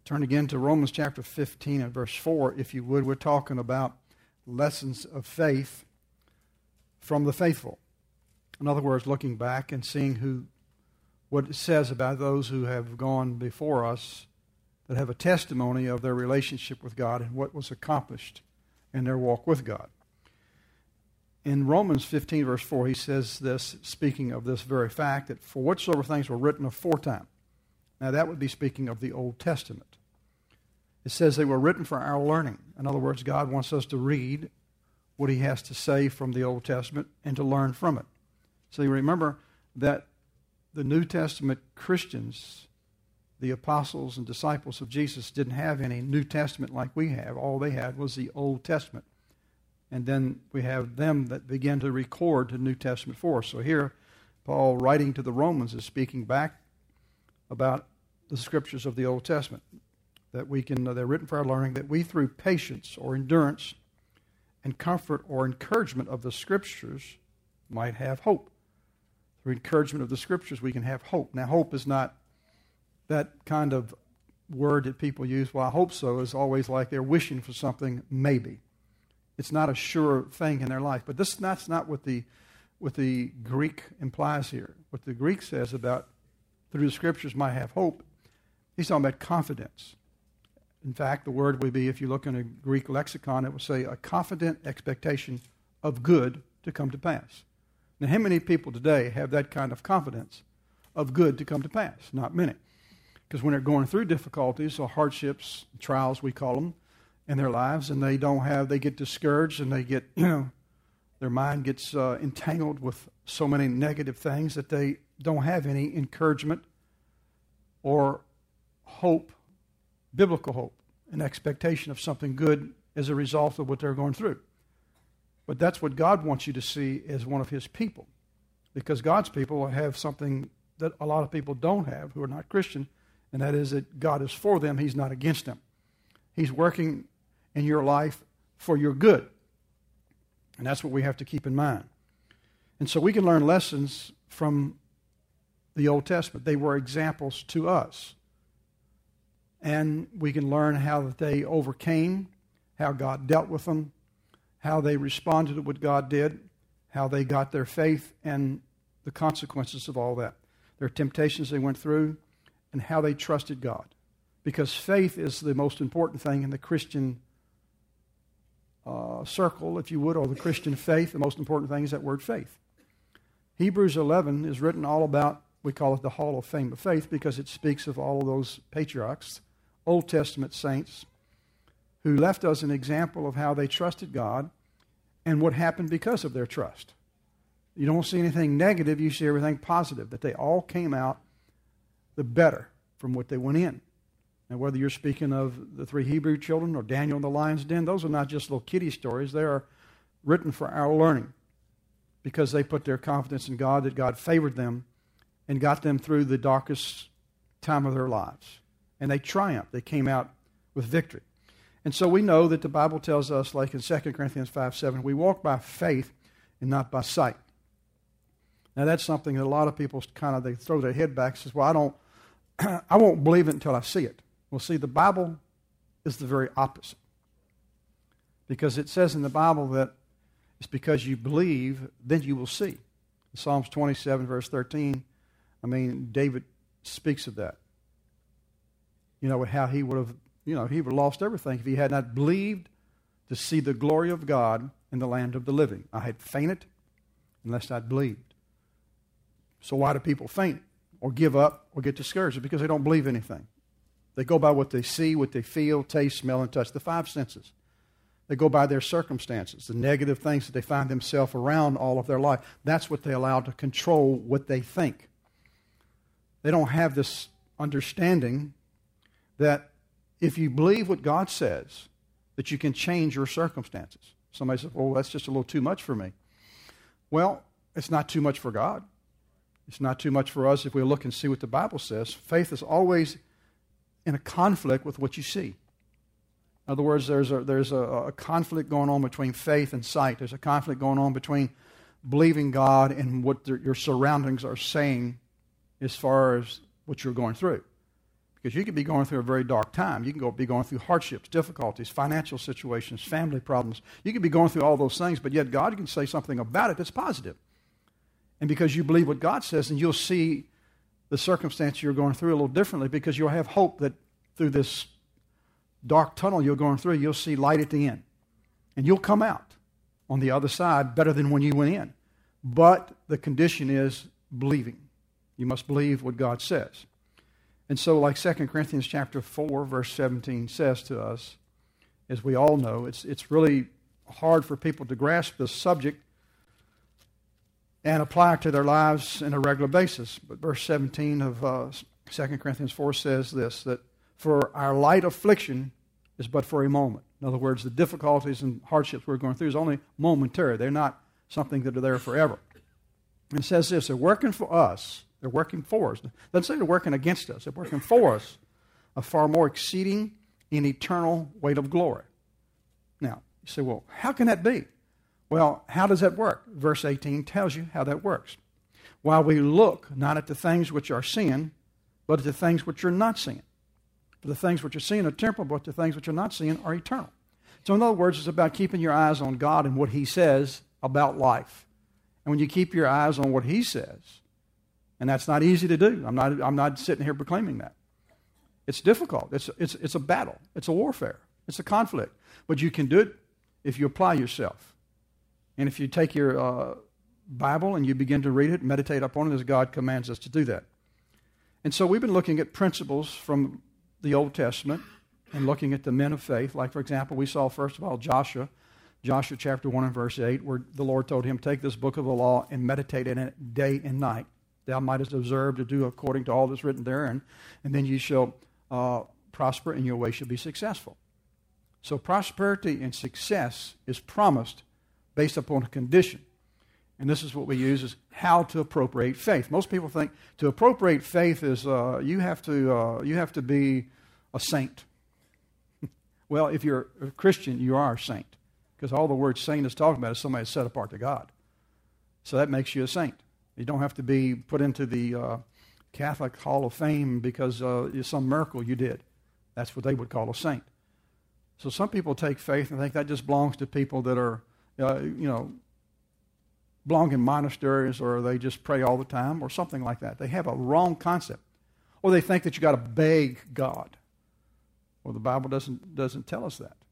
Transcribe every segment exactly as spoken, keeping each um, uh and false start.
Turn again to Romans chapter fifteen and verse four, if you would. We're talking about lessons of faith from the faithful. In other words, looking back and seeing who, what it says about those who have gone before us that have a testimony of their relationship with God and what was accomplished in their walk with God. In Romans fifteen, verse four, he says this, speaking of this very fact, that for whatsoever things were written aforetime. Now that would be speaking of the Old Testament. It says they were written for our learning. In other words, God wants us to read what he has to say from the Old Testament and to learn from it. So you remember that the New Testament Christians, the apostles and disciples of Jesus, didn't have any New Testament like we have. All they had was the Old Testament. And then we have them that begin to record the New Testament for us. So here, Paul, writing to the Romans, is speaking back about the scriptures of the Old Testament, that we can, they're written for our learning, that we through patience or endurance and comfort or encouragement of the scriptures might have hope. Through encouragement of the scriptures, we can have hope. Now, hope is not that kind of word that people use. Well, I hope so. Is always like they're wishing for something, maybe. It's not a sure thing in their life. But this, that's not what the, what the Greek implies here. What the Greek says about through the scriptures might have hope, he's talking about confidence. In fact, the word would be, if you look in a Greek lexicon, it would say a confident expectation of good to come to pass. Now, how many people today have that kind of confidence of good to come to pass? Not many. Because when they're going through difficulties or hardships, trials we call them, in their lives, and they don't have, they get discouraged and they get, you know, their mind gets uh, entangled with so many negative things that they don't have any encouragement or hope, biblical hope, an expectation of something good as a result of what they're going through. But that's what God wants you to see as one of his people. Because God's people have something that a lot of people don't have who are not Christian, and that is that God is for them, he's not against them. He's working in your life for your good. And that's what we have to keep in mind. And so we can learn lessons from the Old Testament. They were examples to us. And we can learn how that they overcame, how God dealt with them, how they responded to what God did, how they got their faith, and the consequences of all that. Their temptations they went through, and how they trusted God. Because faith is the most important thing in the Christian uh, circle, if you would, or the Christian faith. The most important thing is that word faith. Hebrews eleven is written all about, we call it the Hall of Fame of Faith, because it speaks of all of those patriarchs, Old Testament saints, who left us an example of how they trusted God and what happened because of their trust. You don't see anything negative, you see everything positive, that they all came out the better from what they went in. And whether you're speaking of the three Hebrew children or Daniel in the lion's den, those are not just little kiddie stories. They are written for our learning because they put their confidence in God, that God favored them and got them through the darkest time of their lives. And they triumphed. They came out with victory. And so we know that the Bible tells us, like in Second Corinthians five seven, we walk by faith and not by sight. Now that's something that a lot of people kind of, they throw their head back and says, well, I don't, I won't believe it until I see it. Well, see, the Bible is the very opposite. Because it says in the Bible that it's because you believe, then you will see. In Psalms twenty-seven, verse thirteen, I mean, David speaks of that. You know, how he would have, you know, he would have lost everything if he had not believed to see the glory of God in the land of the living. I had fainted unless I'd believed. So why do people faint or give up or get discouraged? Because they don't believe anything. They go by what they see, what they feel, taste, smell, and touch, the five senses. They go by their circumstances, the negative things that they find themselves around all of their life. That's what they allow to control what they think. They don't have this understanding that if you believe what God says, that you can change your circumstances. Somebody says, oh, that's just a little too much for me. Well, it's not too much for God. It's not too much for us if we look and see what the Bible says. Faith is always in a conflict with what you see. In other words, there's a, there's a, a conflict going on between faith and sight. There's a conflict going on between believing God and what the, your surroundings are saying as far as what you're going through. Because you could be going through a very dark time. You can go, be going through hardships, difficulties, financial situations, family problems. You could be going through all those things, but yet God can say something about it that's positive. And because you believe what God says, then you'll see the circumstance you're going through a little differently, because you'll have hope that through this dark tunnel you're going through, you'll see light at the end. And you'll come out on the other side better than when you went in. But the condition is believing. You must believe what God says. And so, like Second Corinthians chapter four, verse seventeen says to us, as we all know, it's it's really hard for people to grasp this subject and apply it to their lives on a regular basis. But verse seventeen of uh, Second Corinthians four says this, that for our light affliction is but for a moment. In other words, the difficulties and hardships we're going through is only momentary. They're not something that are there forever. And it says this, they're working for us. They're working for us. It doesn't say they're working against us. They're working for us, a far more exceeding and eternal weight of glory. Now, you say, well, how can that be? Well, how does that work? Verse eighteen tells you how that works. While we look not at the things which are seen, but at the things which are not seen. For the things which are seen are temporal, but the things which are not seen are eternal. So in other words, it's about keeping your eyes on God and what He says about life. And when you keep your eyes on what He says, and that's not easy to do. I'm not, I'm not sitting here proclaiming that. It's difficult. It's, it's, it's a battle. It's a warfare. It's a conflict. But you can do it if you apply yourself. And if you take your uh, Bible and you begin to read it, meditate upon it as God commands us to do that. And so we've been looking at principles from the Old Testament and looking at the men of faith. Like, for example, we saw, first of all, Joshua. Joshua chapter one and verse eight, where the Lord told him, take this book of the law and meditate in it day and night. Thou mightest observe to do according to all that's written therein, and then you shall uh, prosper, and your way shall be successful. So prosperity and success is promised based upon a condition. And this is what we use as how to appropriate faith. Most people think to appropriate faith is uh, you have to uh, you have to be a saint. Well, if you're a Christian, you are a saint, because all the word saint is talking about is somebody set apart to God. So that makes you a saint. You don't have to be put into the uh, Catholic Hall of Fame because uh, it's some miracle you did. That's what they would call a saint. So some people take faith and think that just belongs to people that are, uh, you know, belong in monasteries, or they just pray all the time or something like that. They have a wrong concept. Or they think that you got to beg God. Well, the Bible doesn't, doesn't tell us that.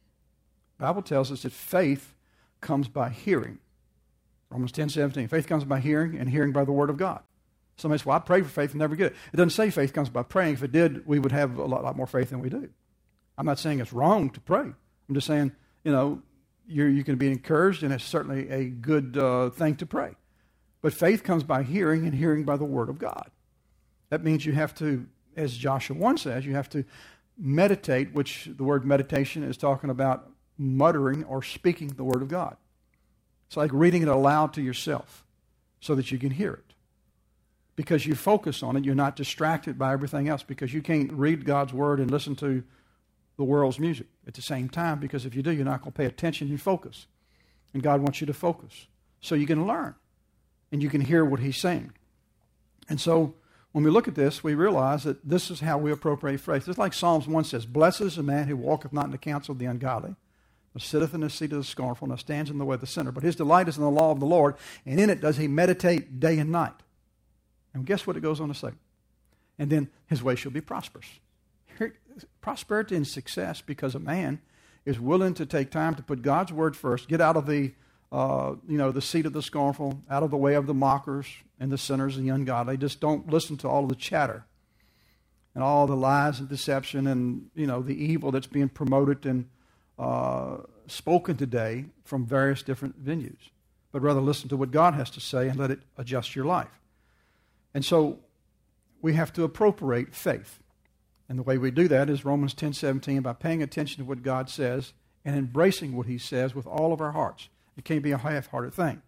The Bible tells us that faith comes by hearing. Romans ten seventeen. Faith comes by hearing, and hearing by the Word of God. Somebody says, well, I pray for faith and never get it. It doesn't say faith comes by praying. If it did, we would have a lot, lot more faith than we do. I'm not saying it's wrong to pray. I'm just saying, you know, you're, you can be encouraged, and it's certainly a good uh, thing to pray. But faith comes by hearing, and hearing by the Word of God. That means you have to, as Joshua one says, you have to meditate, which the word meditation is talking about muttering or speaking the Word of God. It's like reading it aloud to yourself so that you can hear it. Because you focus on it, you're not distracted by everything else, because you can't read God's Word and listen to the world's music at the same time, because if you do, you're not going to pay attention and focus. And God wants you to focus so you can learn and you can hear what He's saying. And so when we look at this, we realize that this is how we appropriate faith. It's like Psalms one says, blessed is the man who walketh not in the counsel of the ungodly, but sitteth in the seat of the scornful, and stands in the way of the sinner. But his delight is in the law of the Lord, and in it does he meditate day and night. And guess what it goes on to say? And then his way shall be prosperous. Here, prosperity and success, because a man is willing to take time to put God's word first, get out of the uh, you know the seat of the scornful, out of the way of the mockers and the sinners and the ungodly. Just don't listen to all of the chatter and all the lies and deception and you know the evil that's being promoted and Uh, spoken today from various different venues, but rather listen to what God has to say and let it adjust your life. And so we have to appropriate faith. And the way we do that is Romans ten seventeen, by paying attention to what God says and embracing what He says with all of our hearts. It can't be a half-hearted thing.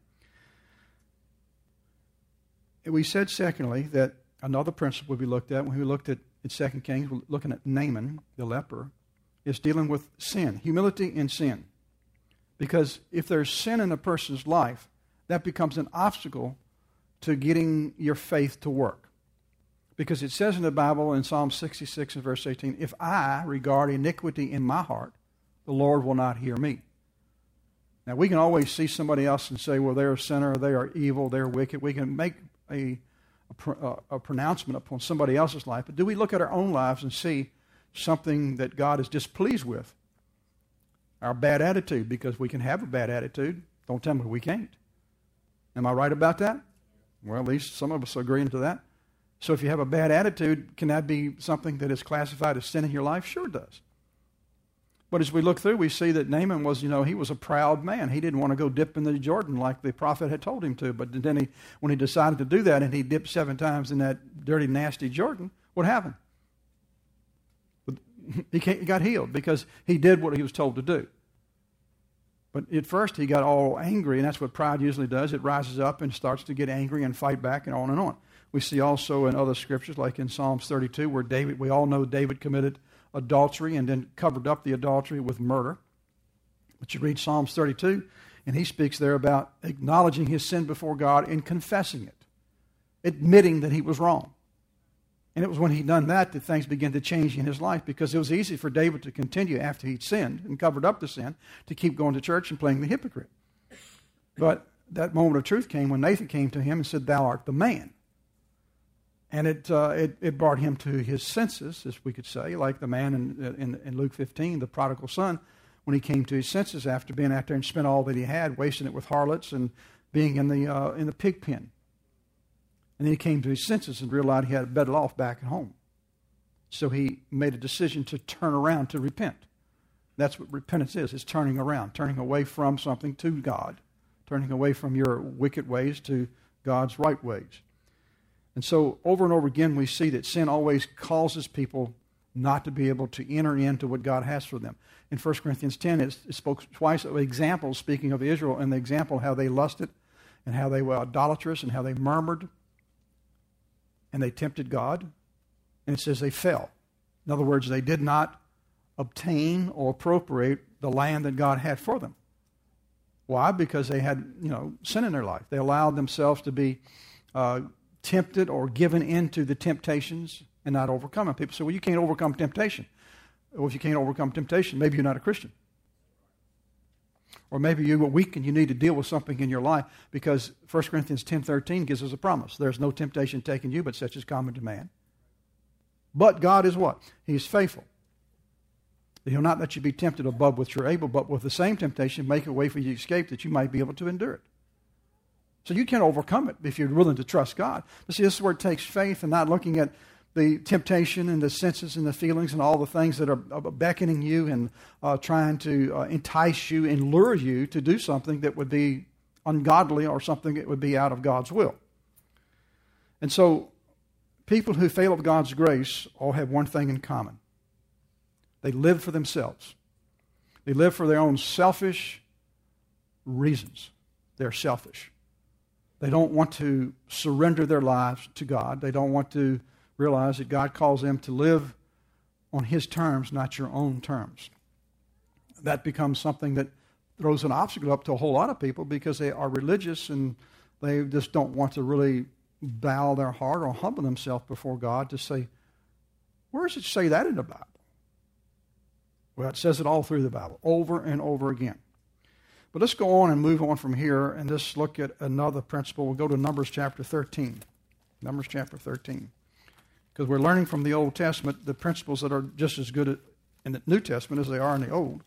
And we said, secondly, that another principle we looked at when we looked at in Second Kings, we're looking at Naaman, the leper, is dealing with sin, humility in sin. Because if there's sin in a person's life, that becomes an obstacle to getting your faith to work. Because it says in the Bible in Psalm sixty-six and verse eighteen, if I regard iniquity in my heart, the Lord will not hear me. Now, we can always see somebody else and say, well, they're a sinner, they are evil, they're wicked. We can make a, a, a pronouncement upon somebody else's life. But do we look at our own lives and see something that God is displeased with? Our bad attitude, because we can have a bad attitude. Don't tell me we can't. Am I right about that? Well, at least some of us are agreeing to that. So if you have a bad attitude, can that be something that is classified as sin in your life? Sure it does. But as we look through, we see that Naaman was, you know, he was a proud man. He didn't want to go dip in the Jordan like the prophet had told him to. But then he, when he decided to do that and he dipped seven times in that dirty, nasty Jordan, what happened? He got healed because he did what he was told to do. But at first he got all angry, and that's what pride usually does. It rises up and starts to get angry and fight back and on and on. We see also in other scriptures, like in Psalms thirty-two, where David, we all know David committed adultery and then covered up the adultery with murder. But you read Psalms thirty-two, and he speaks there about acknowledging his sin before God and confessing it, admitting that he was wrong. And it was when he'd done that that things began to change in his life, because it was easy for David to continue after he'd sinned and covered up the sin to keep going to church and playing the hypocrite. But that moment of truth came when Nathan came to him and said, "Thou art the man." And it, uh, it it brought him to his senses, as we could say, like the man in, in, in Luke fifteen, the prodigal son, when he came to his senses after being out there and spent all that he had, wasting it with harlots and being in the uh, in the pig pen. And then he came to his senses and realized he had better off back at home. So he made a decision to turn around, to repent. That's what repentance is. It's turning around, turning away from something to God, turning away from your wicked ways to God's right ways. And so over and over again we see that sin always causes people not to be able to enter into what God has for them. In First Corinthians ten, it, it spoke twice of examples, speaking of Israel, and the example how they lusted and how they were idolatrous and how they murmured and they tempted God. And it says they fell. In other words, they did not obtain or appropriate the land that God had for them. Why? Because they had, you know, sin in their life. They allowed themselves to be uh, tempted or given into the temptations and not overcome them. People say, well, you can't overcome temptation. Well, if you can't overcome temptation, maybe you're not a Christian. Or maybe you are weak and you need to deal with something in your life, because First Corinthians ten thirteen gives us a promise. There's no temptation taken you, but such is common to man. But God is what? He is faithful. He'll not let you be tempted above what you're able, but with the same temptation, make a way for you to escape, that you might be able to endure it. So you can't overcome it if you're willing to trust God. But see, this is where it takes faith and not looking at the temptation and the senses and the feelings and all the things that are beckoning you and uh, trying to uh, entice you and lure you to do something that would be ungodly or something that would be out of God's will. And so people who fail of God's grace all have one thing in common. They live for themselves. They live for their own selfish reasons. They're selfish. They don't want to surrender their lives to God. They don't want to realize that God calls them to live on His terms, not your own terms. That becomes something that throws an obstacle up to a whole lot of people, because they are religious and they just don't want to really bow their heart or humble themselves before God to say, where does it say that in the Bible? Well, it says it all through the Bible, over and over again. But let's go on and move on from here and just look at another principle. We'll go to Numbers chapter thirteen. Numbers chapter thirteen. Because we're learning from the Old Testament the principles that are just as good in the New Testament as they are in the Old.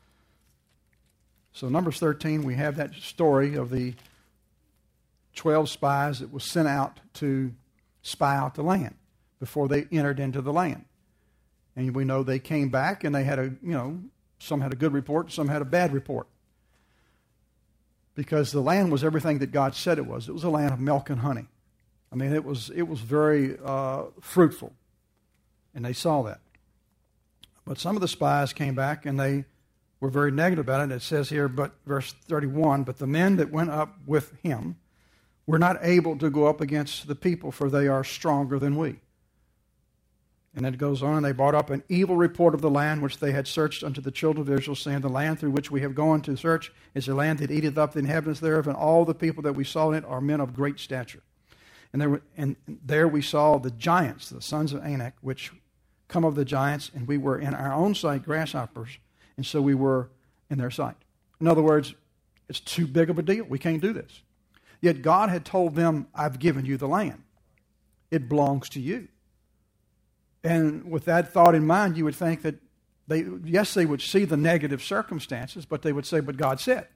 So Numbers thirteen, we have that story of the twelve spies that were sent out to spy out the land before they entered into the land. And we know they came back and they had a, you know, some had a good report, some had a bad report. Because the land was everything that God said it was. It was a land of milk and honey. I mean, it was it was very uh, fruitful, and they saw that. But some of the spies came back, and they were very negative about it. It says here, but verse thirty-one, but the men that went up with him were not able to go up against the people, for they are stronger than we. And it goes on, they brought up an evil report of the land which they had searched unto the children of Israel, saying, the land through which we have gone to search is a land that eateth up the inhabitants thereof, and all the people that we saw in it are men of great stature. And there, were, and there we saw the giants, the sons of Anak, which come of the giants, and we were in our own sight grasshoppers, and so we were in their sight. In other words, it's too big of a deal. We can't do this. Yet God had told them, I've given you the land. It belongs to you. And with that thought in mind, you would think that they, yes, they would see the negative circumstances, but they would say, but God said.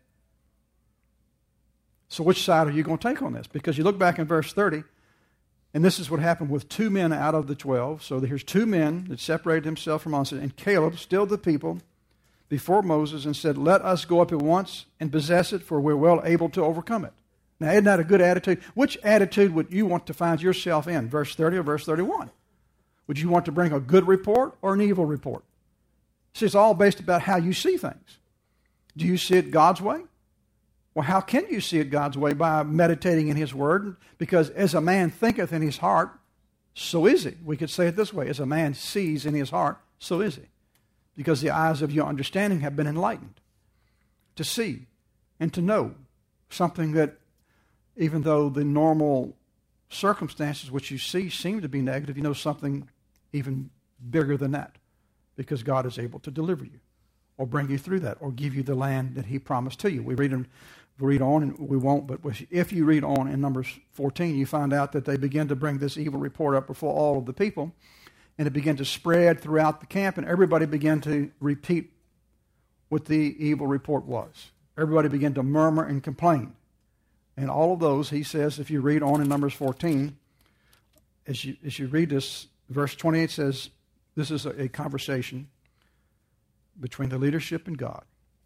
So which side are you going to take on this? Because you look back in verse thirty, and this is what happened with two men out of the twelve. So here's two men that separated themselves from us, and Caleb stilled the people before Moses and said, let us go up at once and possess it, for we're well able to overcome it. Now, isn't that a good attitude? Which attitude would you want to find yourself in, verse thirty or verse thirty-one? Would you want to bring a good report or an evil report? See, it's all based about how you see things. Do you see it God's way? Well, how can you see it God's way? By meditating in His Word. Because as a man thinketh in his heart, so is he. We could say it this way. As a man sees in his heart, so is he. Because the eyes of your understanding have been enlightened to see and to know something that, even though the normal circumstances which you see seem to be negative, you know something even bigger than that. Because God is able to deliver you or bring you through that or give you the land that He promised to you. We read, in, we read on, and we won't, but if you read on in Numbers fourteen, you find out that they begin to bring this evil report up before all of the people, and it began to spread throughout the camp, and everybody began to repeat what the evil report was. Everybody began to murmur and complain. And all of those, he says, if you read on in Numbers fourteen, as you, as you read this, verse twenty-eight says, this is a, a conversation between the leadership and God.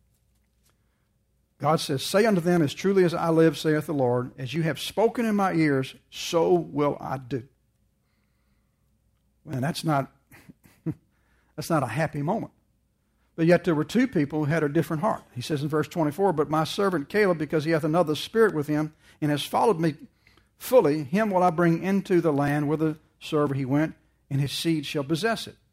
God says, say unto them, as truly as I live, saith the Lord, as you have spoken in my ears, so will I do. And that's not, that's not a happy moment. But yet there were two people who had a different heart. He says in verse twenty-four, but my servant Caleb, because he hath another spirit with him, and has followed me fully, him will I bring into the land whithersoever he went, and his seed shall possess it.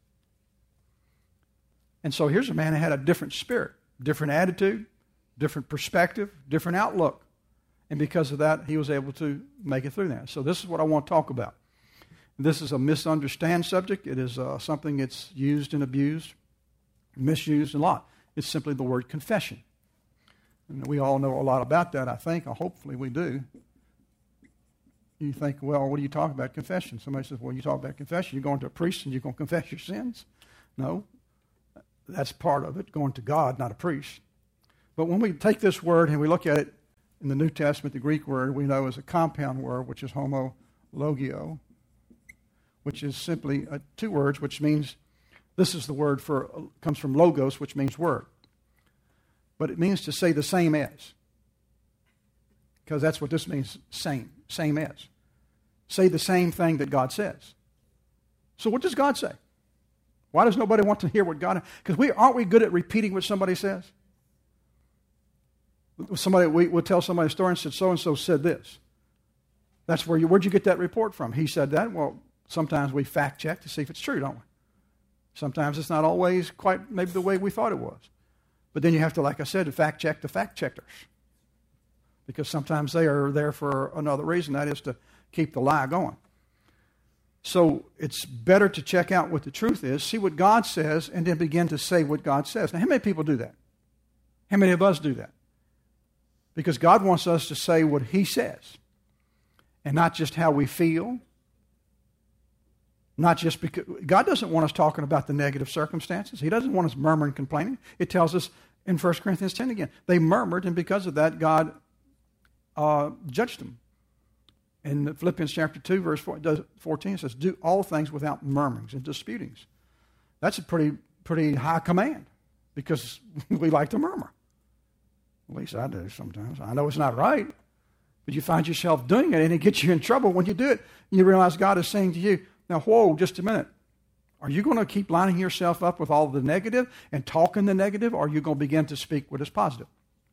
And so here's a man who had a different spirit, different attitude, different perspective, different outlook. And because of that, he was able to make it through that. So this is what I want to talk about. This is a misunderstood subject. It is uh, something that's used and abused, misused a lot. It's simply the word confession. And we all know a lot about that, I think, or hopefully we do. You think, well, what are you talking about, confession? Somebody says, well, you talk about confession. You're going to a priest and you're going to confess your sins. No, that's part of it, going to God, not a priest. But when we take this word and we look at it in the New Testament, the Greek word we know is a compound word, which is homologio, which is simply uh, two words, which means, this is the word for, uh, comes from logos, which means word. But it means to say the same as. Because that's what this means, same, same as. Say the same thing that God says. So what does God say? Why does nobody want to hear what God... Because we aren't we good at repeating what somebody says? Somebody we would tell somebody a story and said, so-and-so said this. That's where you... Where'd you get that report from? He said that. Well, sometimes we fact check to see if it's true, don't we? Sometimes it's not always quite maybe the way we thought it was. But then you have to, like I said, to fact check the fact checkers. Because sometimes they are there for another reason. That is to keep the lie going. So it's better to check out what the truth is, see what God says, and then begin to say what God says. Now, how many people do that? How many of us do that? Because God wants us to say what He says, and not just how we feel. Not just because God doesn't want us talking about the negative circumstances. He doesn't want us murmuring, complaining. It tells us in First Corinthians ten again, they murmured, and because of that, God uh, judged them. In Philippians chapter two, verse fourteen, it says, do all things without murmurings and disputings. That's a pretty, pretty high command because we like to murmur. At least I do sometimes. I know it's not right, but you find yourself doing it and it gets you in trouble when you do it. You realize God is saying to you, now, whoa, just a minute. Are you going to keep lining yourself up with all the negative and talking the negative, or are you going to begin to speak what is positive?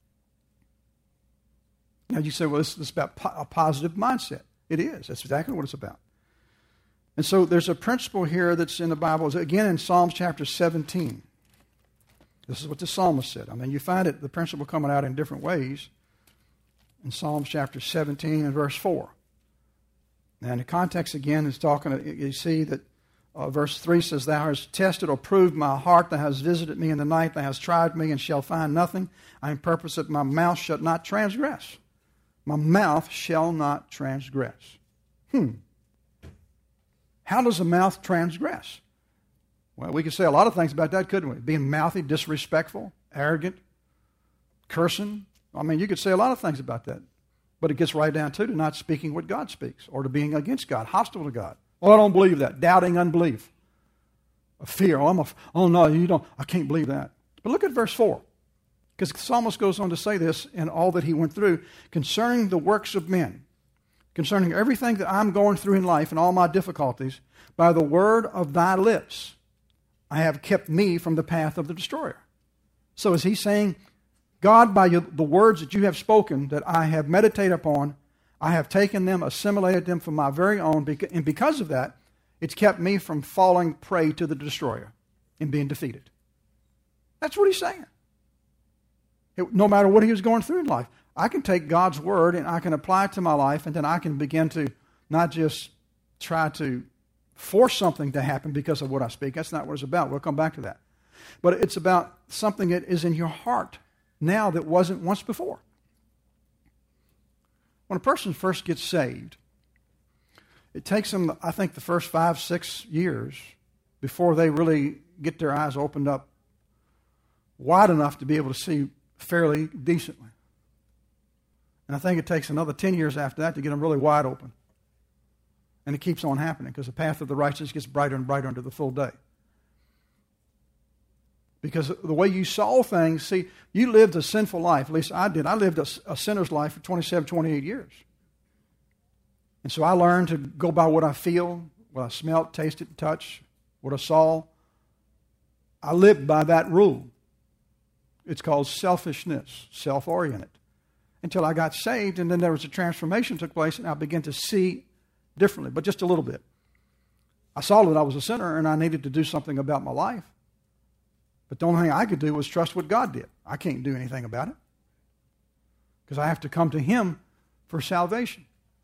Now, you say, well, this is about po- a positive mindset. It is. That's exactly what it's about. And so there's a principle here that's in the Bible. Again, in Psalms chapter seventeen. This is what the psalmist said. I mean, you find it, the principle coming out in different ways. In Psalms chapter seventeen and verse four. And the context again is talking, you see that uh, verse three says, Thou hast tested or proved my heart, Thou hast visited me in the night, Thou hast tried me and shall find nothing. I am purpose that my mouth shall not transgress. My mouth shall not transgress. Hmm. How does a mouth transgress? Well, we could say a lot of things about that, couldn't we? Being mouthy, disrespectful, arrogant, cursing. I mean, you could say a lot of things about that. But it gets right down to, to not speaking what God speaks, or to being against God, hostile to God. Oh, I don't believe that. Doubting unbelief. A fear. Oh, I'm a, oh no, you don't. I can't believe that. But look at verse four. Because the psalmist goes on to say this in all that he went through concerning the works of men, concerning everything that I'm going through in life and all my difficulties, by the word of thy lips, I have kept me from the path of the destroyer. So is he saying, God, by the words that you have spoken, that I have meditated upon, I have taken them, assimilated them for my very own, and because of that, it's kept me from falling prey to the destroyer and being defeated. That's what he's saying. It, no matter what he was going through in life, I can take God's word and I can apply it to my life, and then I can begin to not just try to force something to happen because of what I speak. That's not what it's about. We'll come back to that. But it's about something that is in your heart now that wasn't once before. When a person first gets saved, it takes them, I think, the first five, six years before they really get their eyes opened up wide enough to be able to see fairly decently. And I think it takes another ten years after that to get them really wide open. And it keeps on happening because the path of the righteous gets brighter and brighter into the full day. Because the way you saw things, see, you lived a sinful life. At least I did. I lived a, a sinner's life for twenty-seven, twenty-eight years. And so I learned to go by what I feel, what I smelt, tasted, touched, what I saw. I lived by that rule. It's called selfishness, self-oriented. Until I got saved, and then there was a transformation took place, and I began to see differently, but just a little bit. I saw that I was a sinner, and I needed to do something about my life. But the only thing I could do was trust what God did. I can't do anything about it. Because I have to come to Him for salvation.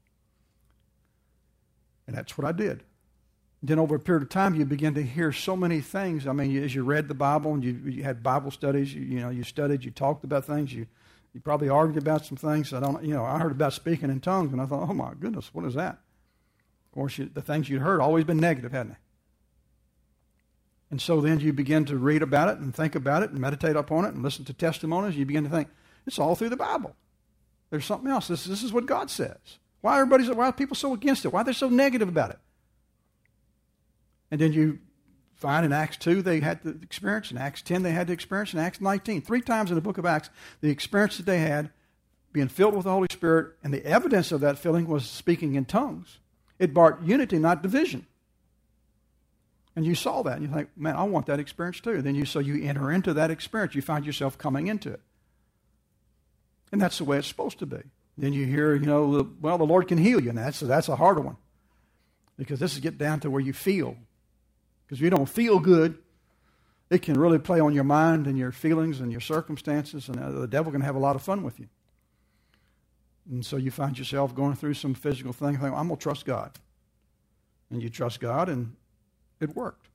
And that's what I did. Then over a period of time, you begin to hear so many things. I mean, as you read the Bible and you, you had Bible studies, you, you know, you studied, you talked about things, you, you probably argued about some things. I don't, you know, I heard about speaking in tongues, and I thought, oh my goodness, what is that? Of course, you, the things you'd heard always been negative, hadn't they? And so then you begin to read about it and think about it and meditate upon it and listen to testimonies. You begin to think, it's all through the Bible. There's something else. This, this is what God says. Why, everybody's, why are people so against it? Why are they so negative about it? And then you find in Acts two they had the experience. In Acts ten they had the experience. In Acts nineteen, three times in the book of Acts, the experience that they had, being filled with the Holy Spirit, and the evidence of that filling was speaking in tongues. It brought unity, not division. And you saw that, and you think, man, I want that experience too. Then you so you enter into that experience. You find yourself coming into it. And that's the way it's supposed to be. Then you hear, you know, the, well, the Lord can heal you. And that's, that's a harder one. Because this is get down to where you feel. Because if you don't feel good, it can really play on your mind and your feelings and your circumstances, and the devil can have a lot of fun with you. And so you find yourself going through some physical thing, think, I'm going to trust God. And you trust God, and it worked.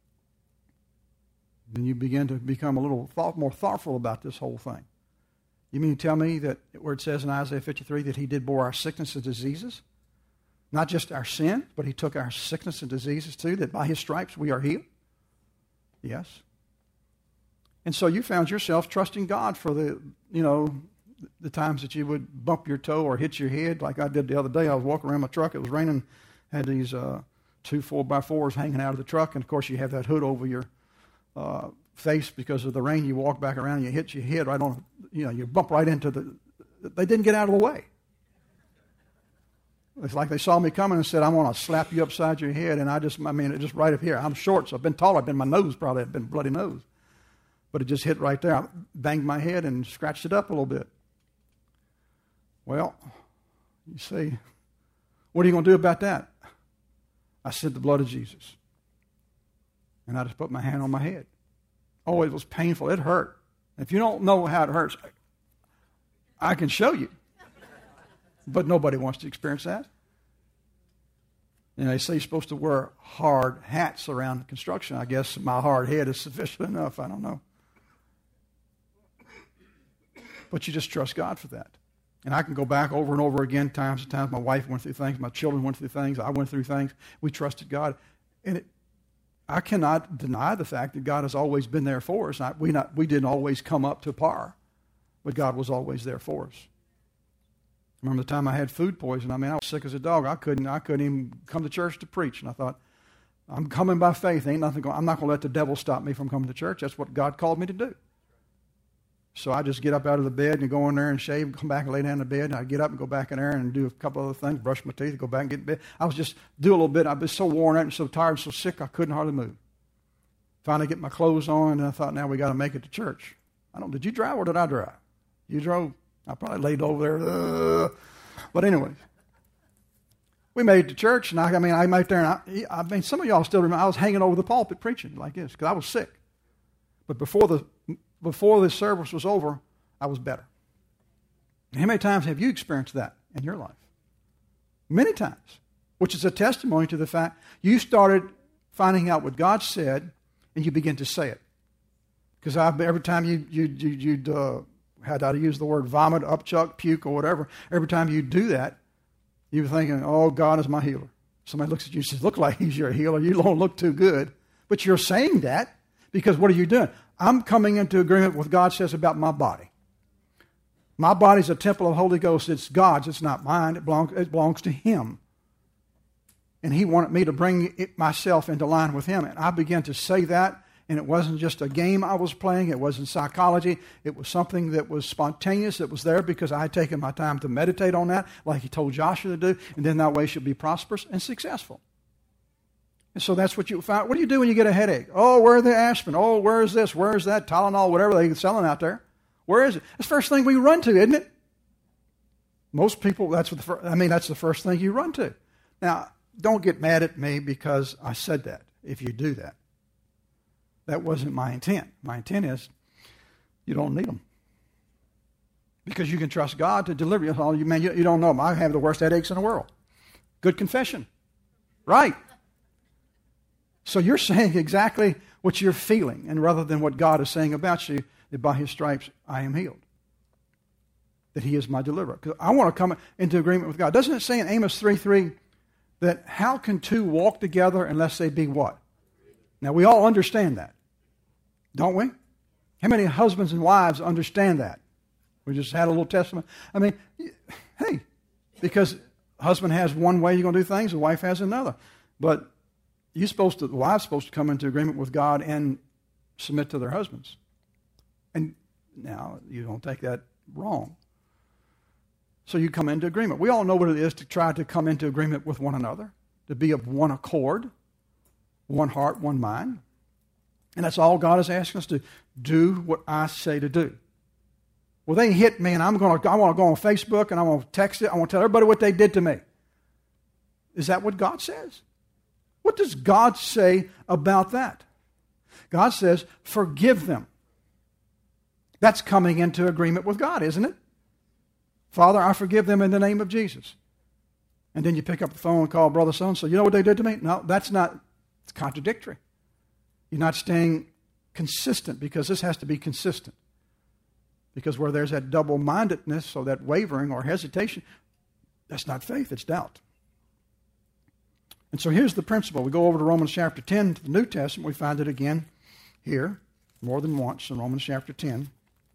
Then you begin to become a little thought, more thoughtful about this whole thing. You mean to tell me that where it says in Isaiah fifty-three that He did bore our sickness and diseases? Not just our sin, but He took our sickness and diseases too, that by His stripes we are healed? Yes. And so you found yourself trusting God for the, you know, the times that you would bump your toe or hit your head, like I did the other day. I was walking around my truck. It was raining. Had these uh, two four by fours hanging out of the truck, and of course you have that hood over your uh, face because of the rain. You walk back around and you hit your head right on, you know, you bump right into the, they didn't get out of the way. It's like they saw me coming and said, I want to slap you upside your head, and I just, I mean, it just right up here. I'm short, so I've been taller. I've been my nose probably, I've been bloody nose. But it just hit right there. I banged my head and scratched it up a little bit. Well, you see, what are you going to do about that? I said the blood of Jesus. And I just put my hand on my head. Oh, it was painful. It hurt. If you don't know how it hurts, I can show you. But nobody wants to experience that. You know, they say you're supposed to wear hard hats around construction. I guess my hard head is sufficient enough. I don't know. But you just trust God for that. And I can go back over and over again, times and times. My wife went through things. My children went through things. I went through things. We trusted God. And it, I cannot deny the fact that God has always been there for us. I, we, not, we didn't always come up to par, but God was always there for us. I remember the time I had food poisoning. I mean, I was sick as a dog. I couldn't, I couldn't even come to church to preach. And I thought, I'm coming by faith. Ain't nothing going, I'm not going to let the devil stop me from coming to church. That's what God called me to do. So I just get up out of the bed and go in there and shave, come back and lay down in the bed. And I get up and go back in there and do a couple other things, brush my teeth, go back and get in bed. I was just do a little bit. I've been so worn out and so tired and so sick I couldn't hardly move. Finally get my clothes on, and I thought, now we got to make it to church. I don't. Did you drive or did I drive? You drove. I probably laid over there. Uh, but anyways, we made it to church, and I, I mean, I made there, and I, I mean, some of y'all still remember I was hanging over the pulpit preaching like this because I was sick. But before the Before this service was over, I was better. How many times have you experienced that in your life? Many times, which is a testimony to the fact you started finding out what God said and you begin to say it. Because every time you, you, you, you'd, uh, had I use the word vomit, upchuck, puke, or whatever, every time you do that, you're thinking, oh, God is my healer. Somebody looks at you and says, look like he's your healer. You don't look too good. But you're saying that because what are you doing? I'm coming into agreement with what God says about my body. My body's a temple of the Holy Ghost. It's God's. It's not mine. It belongs, it belongs to Him. And He wanted me to bring it myself into line with Him. And I began to say that, and it wasn't just a game I was playing. It wasn't psychology. It was something that was spontaneous. It was there because I had taken my time to meditate on that, like He told Joshua to do, and then that way she'll be prosperous and successful. And so that's what you find. What do you do when you get a headache? Oh, where are the aspirin? Oh, where is this? Where is that? Tylenol, whatever they're selling out there. Where is it? That's the first thing we run to, isn't it? Most people, that's what the first, I mean, that's the first thing you run to. Now, don't get mad at me because I said that, if you do that. That wasn't my intent. My intent is you don't need them. Because you can trust God to deliver you. Oh, you, man, you, you don't know them. I have the worst headaches in the world. Good confession. Right. So you're saying exactly what you're feeling, and rather than what God is saying about you, that by His stripes I am healed. That He is my deliverer. Because I want to come into agreement with God. Doesn't it say in Amos three three that how can two walk together unless they be what? Now we all understand that, don't we? How many husbands and wives understand that? We just had a little testament. I mean, hey, because husband has one way you're going to do things, the wife has another. But You're supposed to, the wife's supposed to come into agreement with God and submit to their husbands. And now, you don't take that wrong. So you come into agreement. We all know what it is to try to come into agreement with one another, to be of one accord, one heart, one mind. And that's all God is asking us to do what I say to do. Well, they hit me, and I'm going to, I want to go on Facebook, and I want to text it. I want to tell everybody what they did to me. Is that what God says? What does God say about that? God says, forgive them. That's coming into agreement with God, isn't it? Father, I forgive them in the name of Jesus. And then you pick up the phone and call brother so-and-so. You know what they did to me? No, that's not, it's contradictory. You're not staying consistent because this has to be consistent. Because where there's that double-mindedness or that wavering or hesitation, that's not faith, it's doubt. And so here's the principle. We go over to Romans chapter ten, to the New Testament. We find it again here, more than once in Romans chapter ten.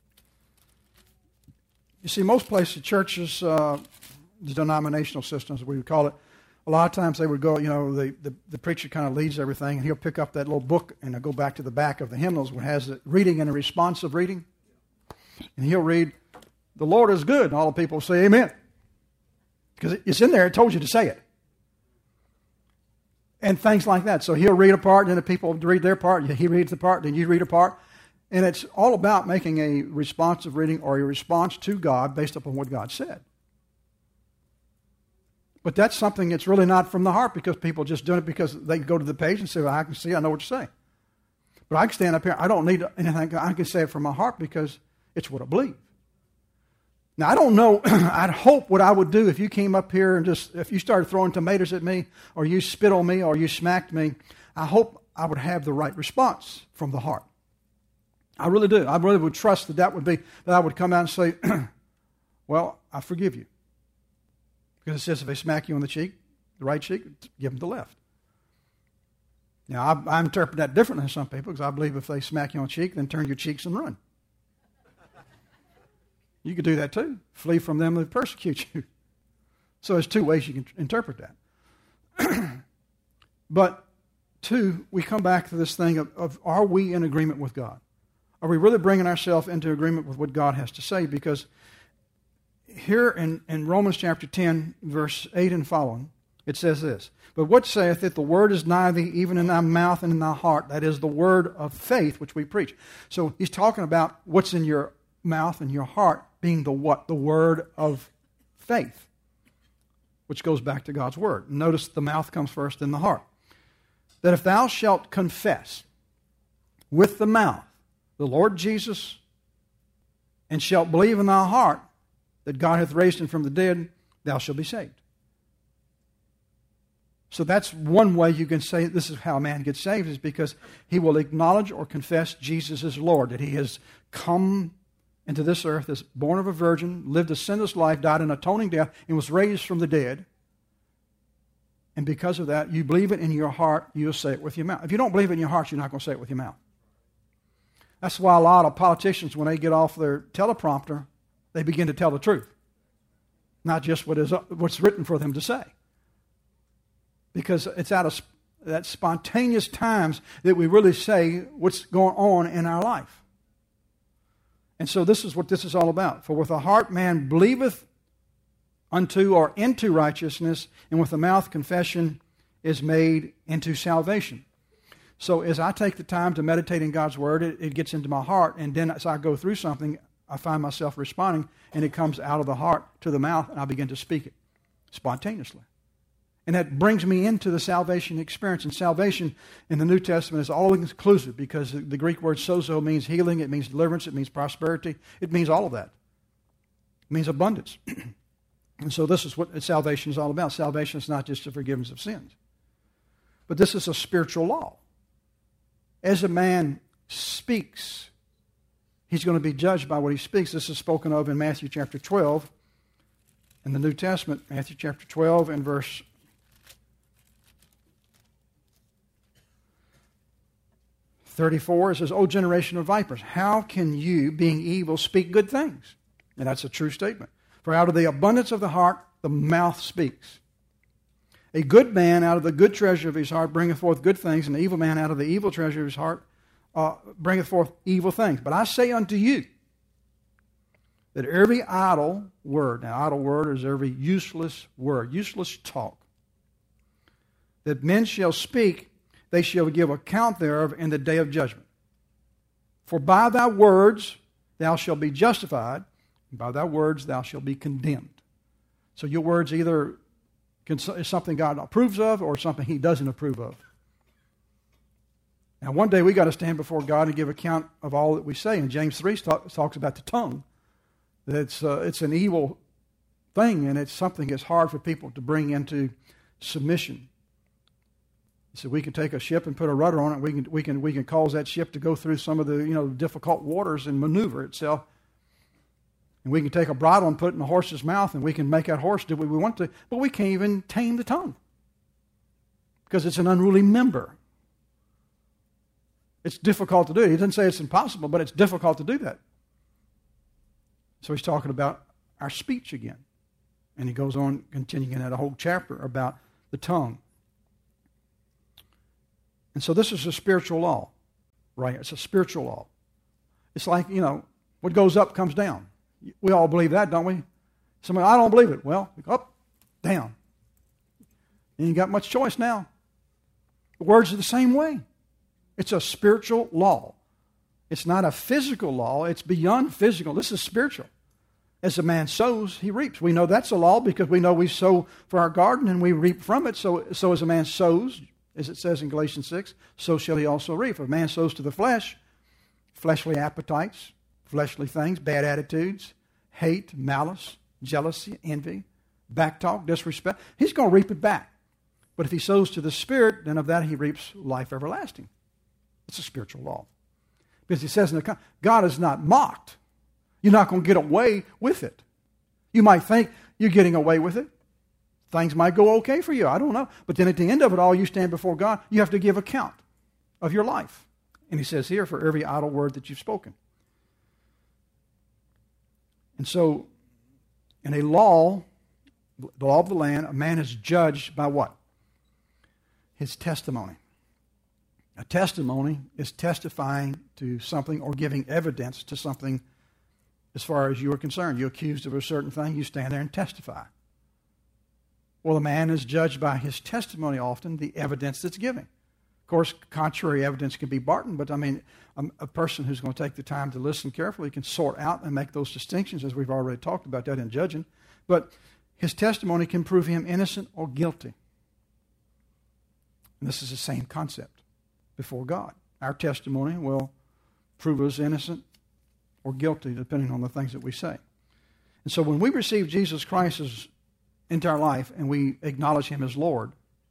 You see, most places, churches, uh, the denominational systems, we would call it, a lot of times they would go, you know, the, the, the preacher kind of leads everything, and he'll pick up that little book and he'll go back to the back of the hymnals which has the reading and a responsive reading. And he'll read, the Lord is good. And all the people say, amen. Because it's in there, it told you to say it. And things like that. So he'll read a part, and then the people read their part. He reads the part, then you read a part. And it's all about making a responsive reading or a response to God based upon what God said. But that's something that's really not from the heart because people just do it because they go to the page and say, well, I can see, I know what to say. But I can stand up here. I don't need anything. I can say it from my heart because it's what I believe. Now, I don't know, I'd hope what I would do if you came up here and just, if you started throwing tomatoes at me, or you spit on me, or you smacked me, I hope I would have the right response from the heart. I really do. I really would trust that that would be, that I would come out and say, well, I forgive you. Because it says if they smack you on the cheek, the right cheek, give them the left. Now, I, I interpret that differently than some people, because I believe if they smack you on the cheek, then turn your cheeks and run. You could do that too. Flee from them that persecute you. So there's two ways you can interpret that. But two, we come back to this thing of, of are we in agreement with God? Are we really bringing ourselves into agreement with what God has to say? Because here in, in Romans chapter ten, verse eight and following, it says this, but what saith it, the word is nigh thee, even in thy mouth and in thy heart. That is the word of faith which we preach. So he's talking about what's in your mouth and your heart being the what? The word of faith, which goes back to God's word. Notice the mouth comes first, then the heart. That if thou shalt confess with the mouth the Lord Jesus, and shalt believe in thy heart that God hath raised him from the dead, thou shalt be saved. So that's one way you can say this is how a man gets saved, is because he will acknowledge or confess Jesus as Lord, that he has come into this earth, is born of a virgin, lived a sinless life, died an atoning death, and was raised from the dead. And because of that, you believe it in your heart, you'll say it with your mouth. If you don't believe it in your heart, you're not going to say it with your mouth. That's why a lot of politicians, when they get off their teleprompter, they begin to tell the truth. Not just what is what's written for them to say. Because it's out of that spontaneous times that we really say what's going on in our life. And so this is what this is all about. For with the heart man believeth unto or into righteousness, and with the mouth confession is made into salvation. So as I take the time to meditate in God's Word, it, it gets into my heart, and then as I go through something, I find myself responding, and it comes out of the heart to the mouth, and I begin to speak it spontaneously. And that brings me into the salvation experience. And salvation in the New Testament is all-inclusive, because the Greek word sozo means healing, it means deliverance, it means prosperity, it means all of that. It means abundance. And so this is what salvation is all about. Salvation is not just the forgiveness of sins, but this is a spiritual law. As a man speaks, he's going to be judged by what he speaks. This is spoken of in Matthew chapter twelve in the New Testament. Matthew chapter twelve and verse thirty-four, it says, O generation of vipers, how can you, being evil, speak good things? And that's a true statement. For out of the abundance of the heart, the mouth speaks. A good man out of the good treasure of his heart bringeth forth good things, and an evil man out of the evil treasure of his heart uh, bringeth forth evil things. But I say unto you, that every idle word, now idle word is every useless word, useless talk, that men shall speak, they shall give account thereof in the day of judgment. For by thy words thou shalt be justified, and by thy words thou shalt be condemned. So your words either is something God approves of or something he doesn't approve of. Now one day we got to stand before God and give account of all that we say. And James three talk, talks about the tongue. That it's, uh, it's an evil thing, and it's something that's hard for people to bring into submission. So we can take a ship and put a rudder on it. We can we can we can cause that ship to go through some of the you know difficult waters and maneuver itself. And we can take a bridle and put it in a horse's mouth, and we can make that horse do what we want to. But we can't even tame the tongue because it's an unruly member. It's difficult to do. He doesn't say it's impossible, but it's difficult to do that. So he's talking about our speech again, and he goes on continuing in that whole chapter about the tongue. And so this is a spiritual law, right? It's a spiritual law. It's like, you know, what goes up comes down. We all believe that, don't we? Somebody, I don't believe it. Well, up, down. You ain't got much choice now. The words are the same way. It's a spiritual law. It's not a physical law. It's beyond physical. This is spiritual. As a man sows, he reaps. We know that's a law because we know we sow for our garden and we reap from it. So, so as a man sows, as it says in Galatians six, so shall he also reap. If a man sows to the flesh, fleshly appetites, fleshly things, bad attitudes, hate, malice, jealousy, envy, backtalk, disrespect, he's going to reap it back. But if he sows to the Spirit, then of that he reaps life everlasting. It's a spiritual law. Because he says in the God is not mocked. You're not going to get away with it. You might think you're getting away with it. Things might go okay for you. I don't know. But then at the end of it all, you stand before God. You have to give account of your life. And he says here, for every idle word that you've spoken. And so, in a law, the law of the land, a man is judged by what? His testimony. A testimony is testifying to something or giving evidence to something as far as you are concerned. You're accused of a certain thing, you stand there and testify. Well, a man is judged by his testimony often, the evidence that's given. Of course, contrary evidence can be bargained, but I mean, a, a person who's going to take the time to listen carefully can sort out and make those distinctions, as we've already talked about that in judging. But his testimony can prove him innocent or guilty. And this is the same concept before God. Our testimony will prove us innocent or guilty, depending on the things that we say. And so when we receive Jesus Christ as, into our life and we acknowledge him as Lord,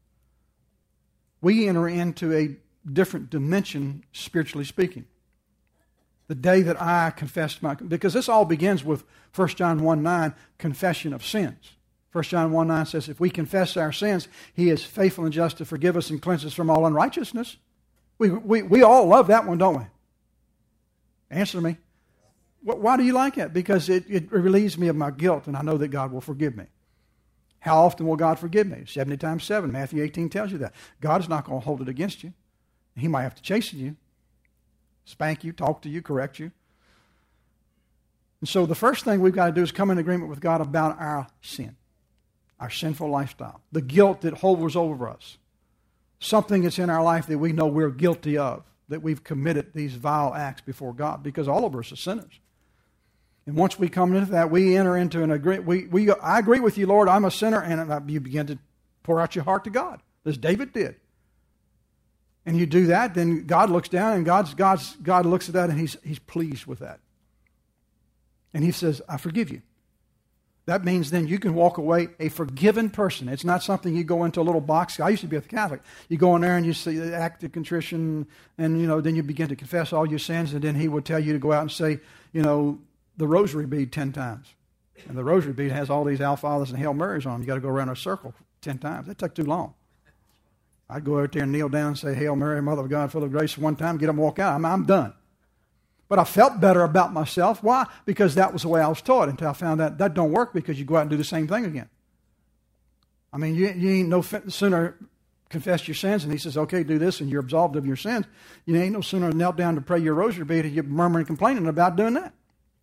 we enter into a different dimension, spiritually speaking. The day that I confessed my... Because this all begins with First John one nine, confession of sins. First John one nine says, if we confess our sins, he is faithful and just to forgive us and cleanse us from all unrighteousness. We, we, we all love that one, don't we? Answer me. Why do you like that? Because it, it relieves me of my guilt, and I know that God will forgive me. How often will God forgive me? seventy times seven. Matthew eighteen tells you that. God is not going to hold it against you. He might have to chasten you, spank you, talk to you, correct you. And so the first thing we've got to do is come in agreement with God about our sin, our sinful lifestyle, the guilt that hovers over us, something that's in our life that we know we're guilty of, that we've committed these vile acts before God, because all of us are sinners. And once we come into that, we enter into an agreement. We, we, I agree with you, Lord, I'm a sinner, and you begin to pour out your heart to God, as David did. And you do that, then God looks down, and God's, God's, God looks at that, and he's, he's pleased with that. And he says, I forgive you. That means then you can walk away a forgiven person. It's not something you go into a little box. I used to be a Catholic. You go in there and you see the act of contrition, and you know, then you begin to confess all your sins, and then he would tell you to go out and say, you know, the rosary bead ten times. And the rosary bead has all these Our Fathers and Hail Marys on them. You got to go around a circle ten times. That took too long. I'd go out there and kneel down and say, Hail Mary, Mother of God, full of grace, one time, get up and walk out. I'm, I'm done. But I felt better about myself. Why? Because that was the way I was taught, until I found out that don't work, because you go out and do the same thing again. I mean, you, you ain't no sooner confessed your sins, and he says, okay, do this, and you're absolved of your sins. You ain't no sooner knelt down to pray your rosary bead, and you're murmuring and complaining about doing that.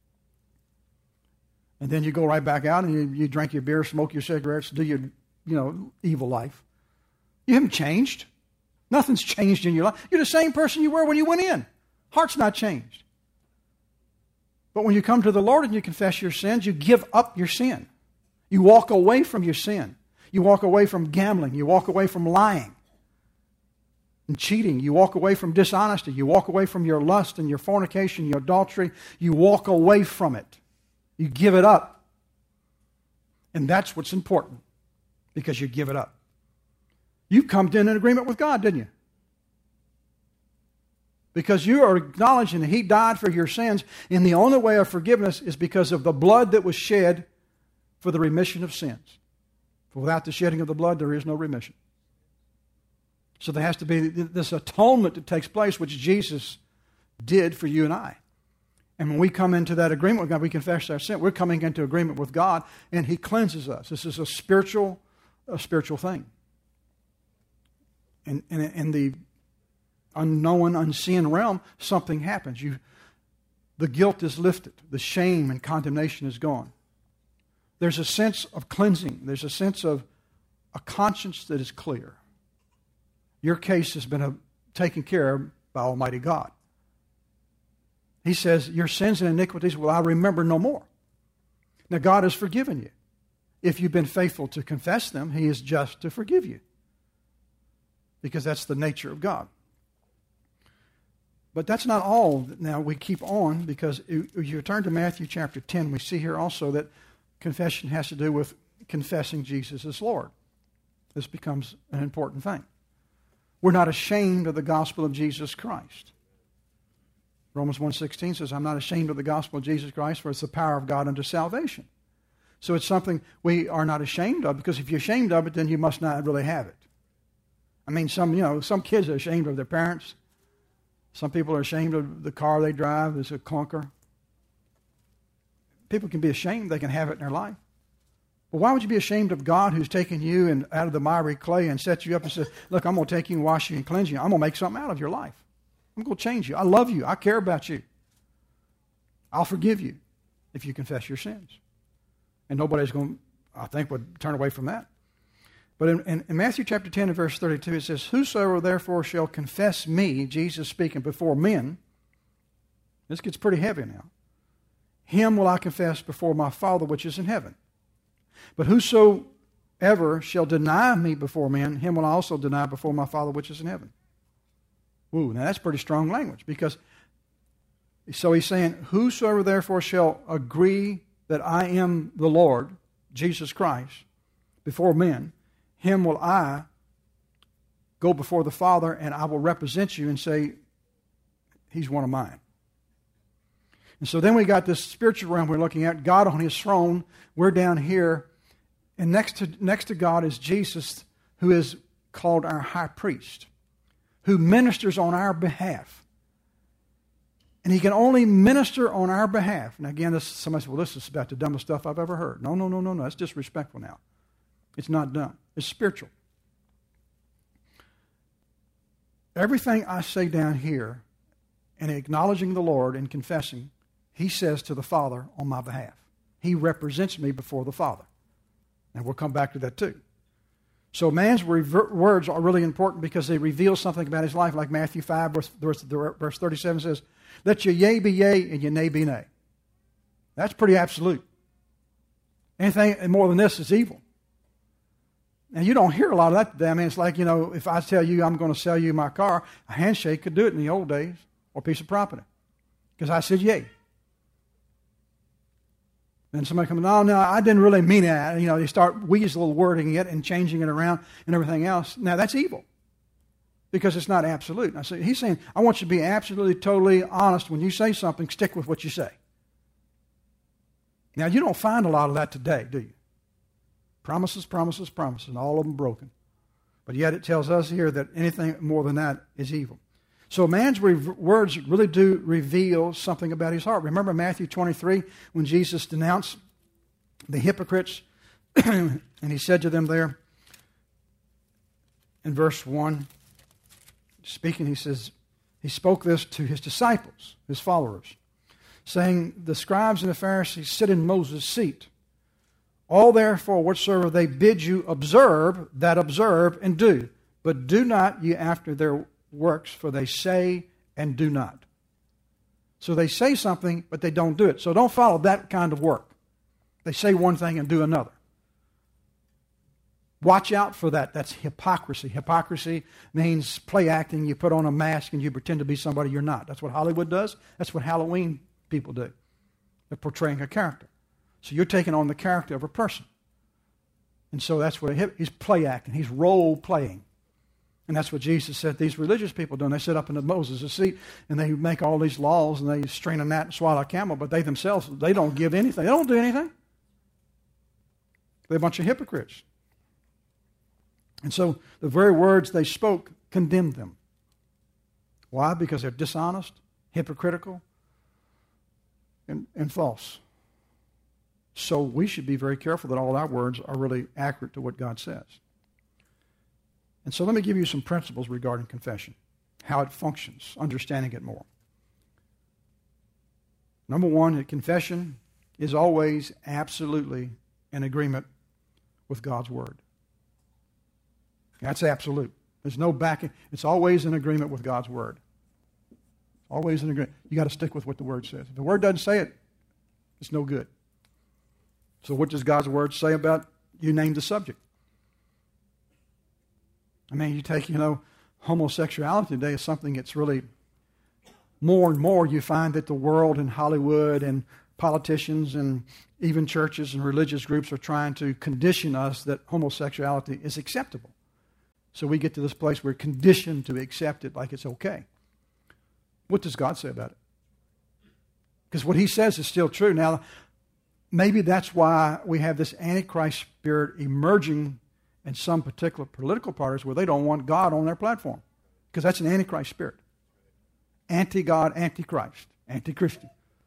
And then you go right back out, and you, you drink your beer, smoke your cigarettes, do your, you know, evil life. You haven't changed. Nothing's changed in your life. You're the same person you were when you went in. Heart's not changed. But when you come to the Lord and you confess your sins, you give up your sin. You walk away from your sin. You walk away from gambling. You walk away from lying and cheating. You walk away from dishonesty. You walk away from your lust and your fornication, your adultery. You walk away from it. You give it up. And that's what's important, because you give it up. You come to an agreement with God, didn't you? Because you are acknowledging that he died for your sins, and the only way of forgiveness is because of the blood that was shed for the remission of sins. For without the shedding of the blood, there is no remission. So there has to be this atonement that takes place, which Jesus did for you and I. And when we come into that agreement with God, we confess our sin. We're coming into agreement with God, and he cleanses us. This is a spiritual, a spiritual thing. And in, in the unknown, unseen realm, something happens. You, the guilt is lifted. The shame and condemnation is gone. There's a sense of cleansing. There's a sense of a conscience that is clear. Your case has been a, taken care of by Almighty God. He says, your sins and iniquities will I remember no more. Now, God has forgiven you. If you've been faithful to confess them, he is just to forgive you, because that's the nature of God. But that's not all. Now, we keep on, because if you turn to Matthew chapter ten, we see here also that confession has to do with confessing Jesus as Lord. This becomes an important thing. We're not ashamed of the gospel of Jesus Christ. Romans one sixteen says, I'm not ashamed of the gospel of Jesus Christ, for it's the power of God unto salvation. So it's something we are not ashamed of, because if you're ashamed of it, then you must not really have it. I mean, some, you know, some kids are ashamed of their parents. Some people are ashamed of the car they drive. It's a clunker. People can be ashamed. They can have it in their life. But why would you be ashamed of God, who's taken you and out of the miry clay and set you up and said, look, I'm going to take you and wash you and cleanse you. I'm going to make something out of your life. I'm going to change you. I love you. I care about you. I'll forgive you if you confess your sins. And nobody's going to, I think, would turn away from that. But in, in, in Matthew chapter ten and verse thirty-two, it says, whosoever therefore shall confess me, Jesus speaking, before men, this gets pretty heavy now, him will I confess before my Father which is in heaven. But whosoever shall deny me before men, him will I also deny before my Father which is in heaven. Ooh, now that's pretty strong language, because so he's saying, whosoever therefore shall agree that I am the Lord, Jesus Christ, before men, him will I go before the Father, and I will represent you and say, he's one of mine. And so then we got this spiritual realm we're looking at, God on his throne, we're down here, and next to, next to God is Jesus, who is called our high priest, who ministers on our behalf. And he can only minister on our behalf. And again, this, somebody says, well, this is about the dumbest stuff I've ever heard. No, no, no, no, no. That's disrespectful now. It's not dumb. It's spiritual. Everything I say down here, and acknowledging the Lord and confessing, he says to the Father on my behalf. He represents me before the Father. And we'll come back to that too. So man's rever- words are really important, because they reveal something about his life, like Matthew five, verse, verse thirty-seven says, let your yea be yea and your nay be nay. That's pretty absolute. Anything more than this is evil. And you don't hear a lot of that today. I mean, it's like, you know, if I tell you I'm going to sell you my car, a handshake could do it in the old days, or a piece of property, because I said yay. Then somebody comes, no, no, I didn't really mean that. You know, they start weasel wording it and changing it around and everything else. Now, that's evil, because it's not absolute. I say, he's saying, I want you to be absolutely, totally honest. When you say something, stick with what you say. Now, you don't find a lot of that today, do you? Promises, promises, promises, and all of them broken. But yet it tells us here that anything more than that is evil. So man's re- words really do reveal something about his heart. Remember Matthew twenty-three, when Jesus denounced the hypocrites, and he said to them there in verse one, speaking, he says, he spoke this to his disciples, his followers, saying, the scribes and the Pharisees sit in Moses' seat. All therefore whatsoever they bid you observe, that observe and do. But do not ye after their works, for they say and do not. So they say something, but they don't do it. So don't follow that kind of work. They say one thing and do another. Watch out for that. That's hypocrisy. Hypocrisy means play acting. You put on a mask and you pretend to be somebody you're not. That's what Hollywood does. That's what Halloween people do. They're portraying a character. So you're taking on the character of a person. And so that's what he's play acting. He's role playing. And that's what Jesus said these religious people do. And they sit up in Moses' seat and they make all these laws and they strain a gnat and swallow a camel, but they themselves, they don't give anything. They don't do anything. They're a bunch of hypocrites. And so the very words they spoke condemned them. Why? Because they're dishonest, hypocritical, and, and false. So we should be very careful that all our words are really accurate to what God says. And so let me give you some principles regarding confession, how it functions, understanding it more. Number one, confession is always absolutely in agreement with God's Word. That's absolute. There's no backing. It's always in agreement with God's Word. Always in agreement. You got to stick with what the Word says. If the Word doesn't say it, it's no good. So what does God's Word say about, you name the subject? I mean, you take, you know, homosexuality today is something that's really more and more you find that the world and Hollywood and politicians and even churches and religious groups are trying to condition us that homosexuality is acceptable. So we get to this place where we're conditioned to accept it like it's okay. What does God say about it? Because what he says is still true. Now, maybe that's why we have this Antichrist spirit emerging in some particular political parties where they don't want God on their platform. Because that's an Antichrist spirit. Anti-God, anti-Christ, anti-Christian.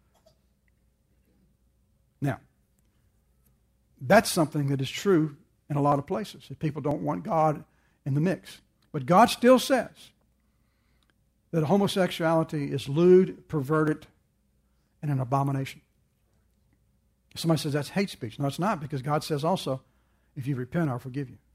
Now, that's something that is true in a lot of places. That people don't want God in the mix. But God still says that homosexuality is lewd, perverted, and an abomination. Somebody says that's hate speech. No, it's not, because God says also, if you repent, I'll forgive you.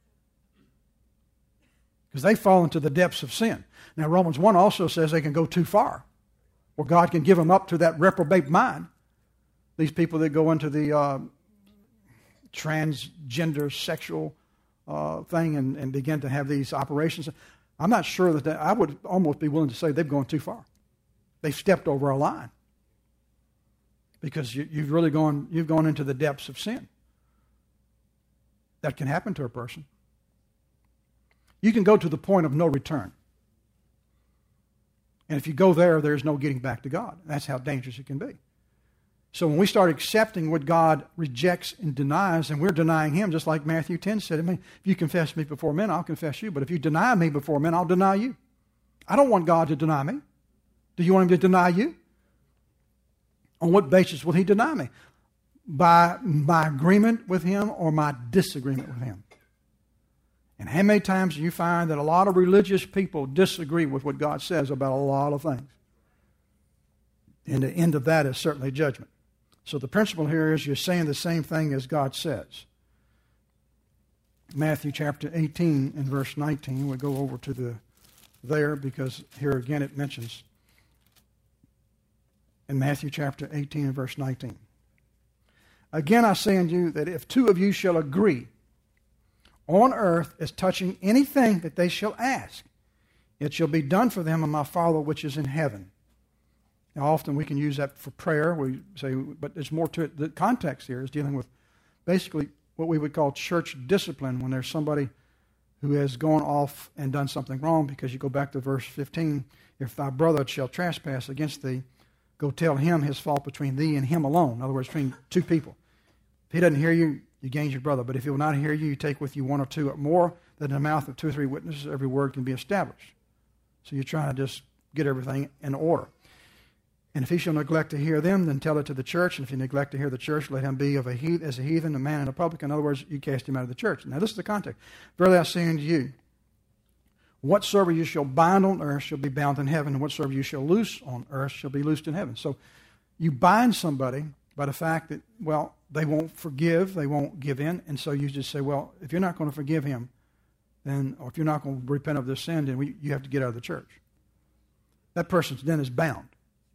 Because they fall into the depths of sin. Now, Romans one also says they can go too far, where God can give them up to that reprobate mind. These people that go into the uh, transgender sexual uh, thing and, and begin to have these operations. I'm not sure that, that I would almost be willing to say they've gone too far. They've stepped over a line. Because you, you've really gone, you've gone into the depths of sin. That can happen to a person. You can go to the point of no return. And if you go there, there's no getting back to God. That's how dangerous it can be. So when we start accepting what God rejects and denies, and we're denying him, just like Matthew ten said, I mean, if you confess me before men, I'll confess you. But if you deny me before men, I'll deny you. I don't want God to deny me. Do you want him to deny you? On what basis will he deny me? By my agreement with him or my disagreement with him? And how many times do you find that a lot of religious people disagree with what God says about a lot of things? And the end of that is certainly judgment. So the principle here is you're saying the same thing as God says. Matthew chapter eighteen and verse nineteen. We'll go over to the there because here again it mentions in Matthew chapter eighteen and verse nineteen. Again I say unto you that if two of you shall agree on earth as touching anything that they shall ask, it shall be done for them of my Father which is in heaven. Now, often we can use that for prayer. We say, but there's more to it. The context here is dealing with basically what we would call church discipline when there's somebody who has gone off and done something wrong, because you go back to verse fifteen, if thy brother shall trespass against thee, go tell him his fault between thee and him alone. In other words, between two people. If he doesn't hear you, you gain your brother. But if he will not hear you, you take with you one or two or more, that in the mouth of two or three witnesses every word can be established. So you're trying to just get everything in order. And if he shall neglect to hear them, then tell it to the church. And if he neglect to hear the church, let him be of a heath, as a heathen, a man and a publican. In other words, you cast him out of the church. Now this is the context. Verily I say unto you, whatsoever you shall bind on earth shall be bound in heaven, and whatsoever you shall loose on earth shall be loosed in heaven. So you bind somebody by the fact that, well, they won't forgive, they won't give in, and so you just say, well, if you're not going to forgive him, then, or if you're not going to repent of this sin, then we, you have to get out of the church. That person then is bound.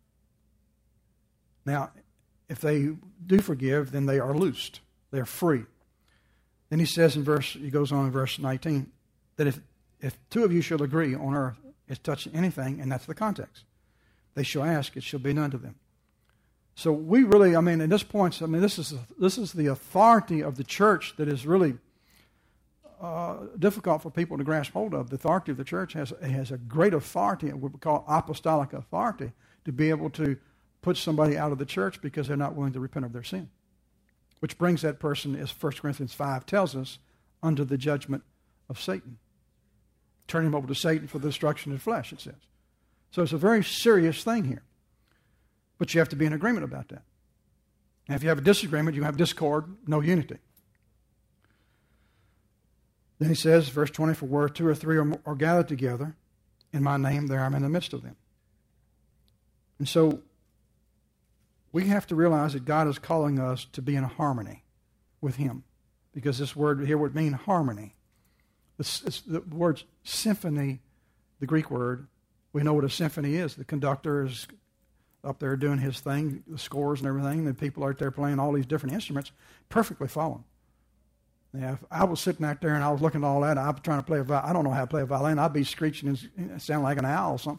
Now, if they do forgive, then they are loosed. They're free. Then he says in verse, he goes on in verse nineteen, that if, if two of you shall agree on earth as touching anything, and that's the context, they shall ask, it shall be done to them. So we really, I mean, at this point, I mean, this is this is the authority of the church that is really uh, difficult for people to grasp hold of. The authority of the church has has a great authority, what we call apostolic authority, to be able to put somebody out of the church because they're not willing to repent of their sin. Which brings that person, as First Corinthians five tells us, under the judgment of Satan. Turn him over to Satan for the destruction of the flesh, it says. So it's a very serious thing here. But you have to be in agreement about that. Now, if you have a disagreement, you have discord, no unity. Then he says, verse twenty, for where two or three are, more, are gathered together in my name, there I'm in the midst of them. And so we have to realize that God is calling us to be in harmony with him, because this word here would mean harmony. It's, it's the word symphony, the Greek word, we know what a symphony is. The conductor is up there doing his thing, the scores and everything, the people out there playing all these different instruments, perfectly following. Now, if I was sitting out there and I was looking at all that, I'd be trying to play a violin. I don't know how to play a violin. I'd be screeching and sound like an owl or something.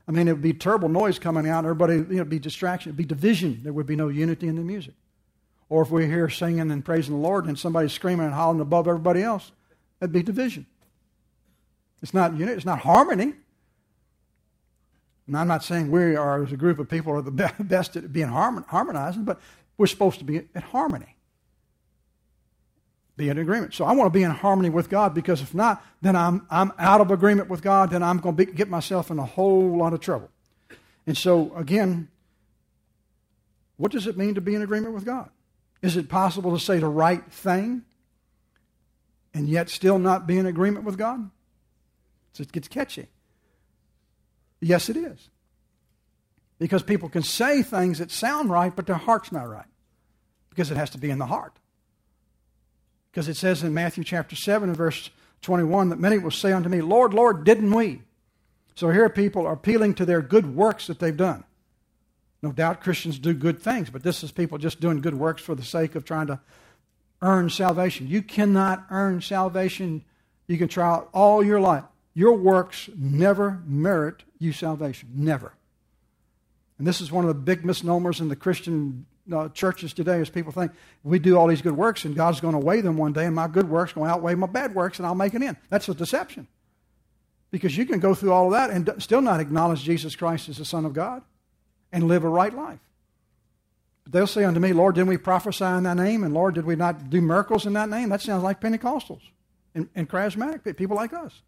I mean, it would be terrible noise coming out. Everybody, you know, it'd be distraction. It'd be division. There would be no unity in the music. Or if we're here singing and praising the Lord and somebody's screaming and hollering above everybody else, that'd be division. It's not unity. It's not harmony. And I'm not saying we are, as a group of people, are the best at being harmonizing, but we're supposed to be at harmony. Be in agreement. So I want to be in harmony with God, because if not, then I'm I'm out of agreement with God, then I'm going to be, get myself in a whole lot of trouble. And so, again, what does it mean to be in agreement with God? Is it possible to say the right thing and yet still not be in agreement with God? So it gets catchy. Yes, it is. Because people can say things that sound right, but their heart's not right. Because it has to be in the heart. Because it says in Matthew chapter seven and verse twenty-one that many will say unto me, Lord, Lord, didn't we? So here people are appealing to their good works that they've done. No doubt Christians do good things, but this is people just doing good works for the sake of trying to earn salvation. You cannot earn salvation. You can try all your life. Your works never merit you salvation. Never. And this is one of the big misnomers in the Christian Uh, churches today, is people think we do all these good works and God's going to weigh them one day, and my good works are going to outweigh my bad works, and I'll make it in. That's a deception. Because you can go through all of that and still not acknowledge Jesus Christ as the Son of God and live a right life. But they'll say unto me, Lord, didn't we prophesy in thy name? And Lord, did we not do miracles in that name? That sounds like Pentecostals and, and charismatic people like us.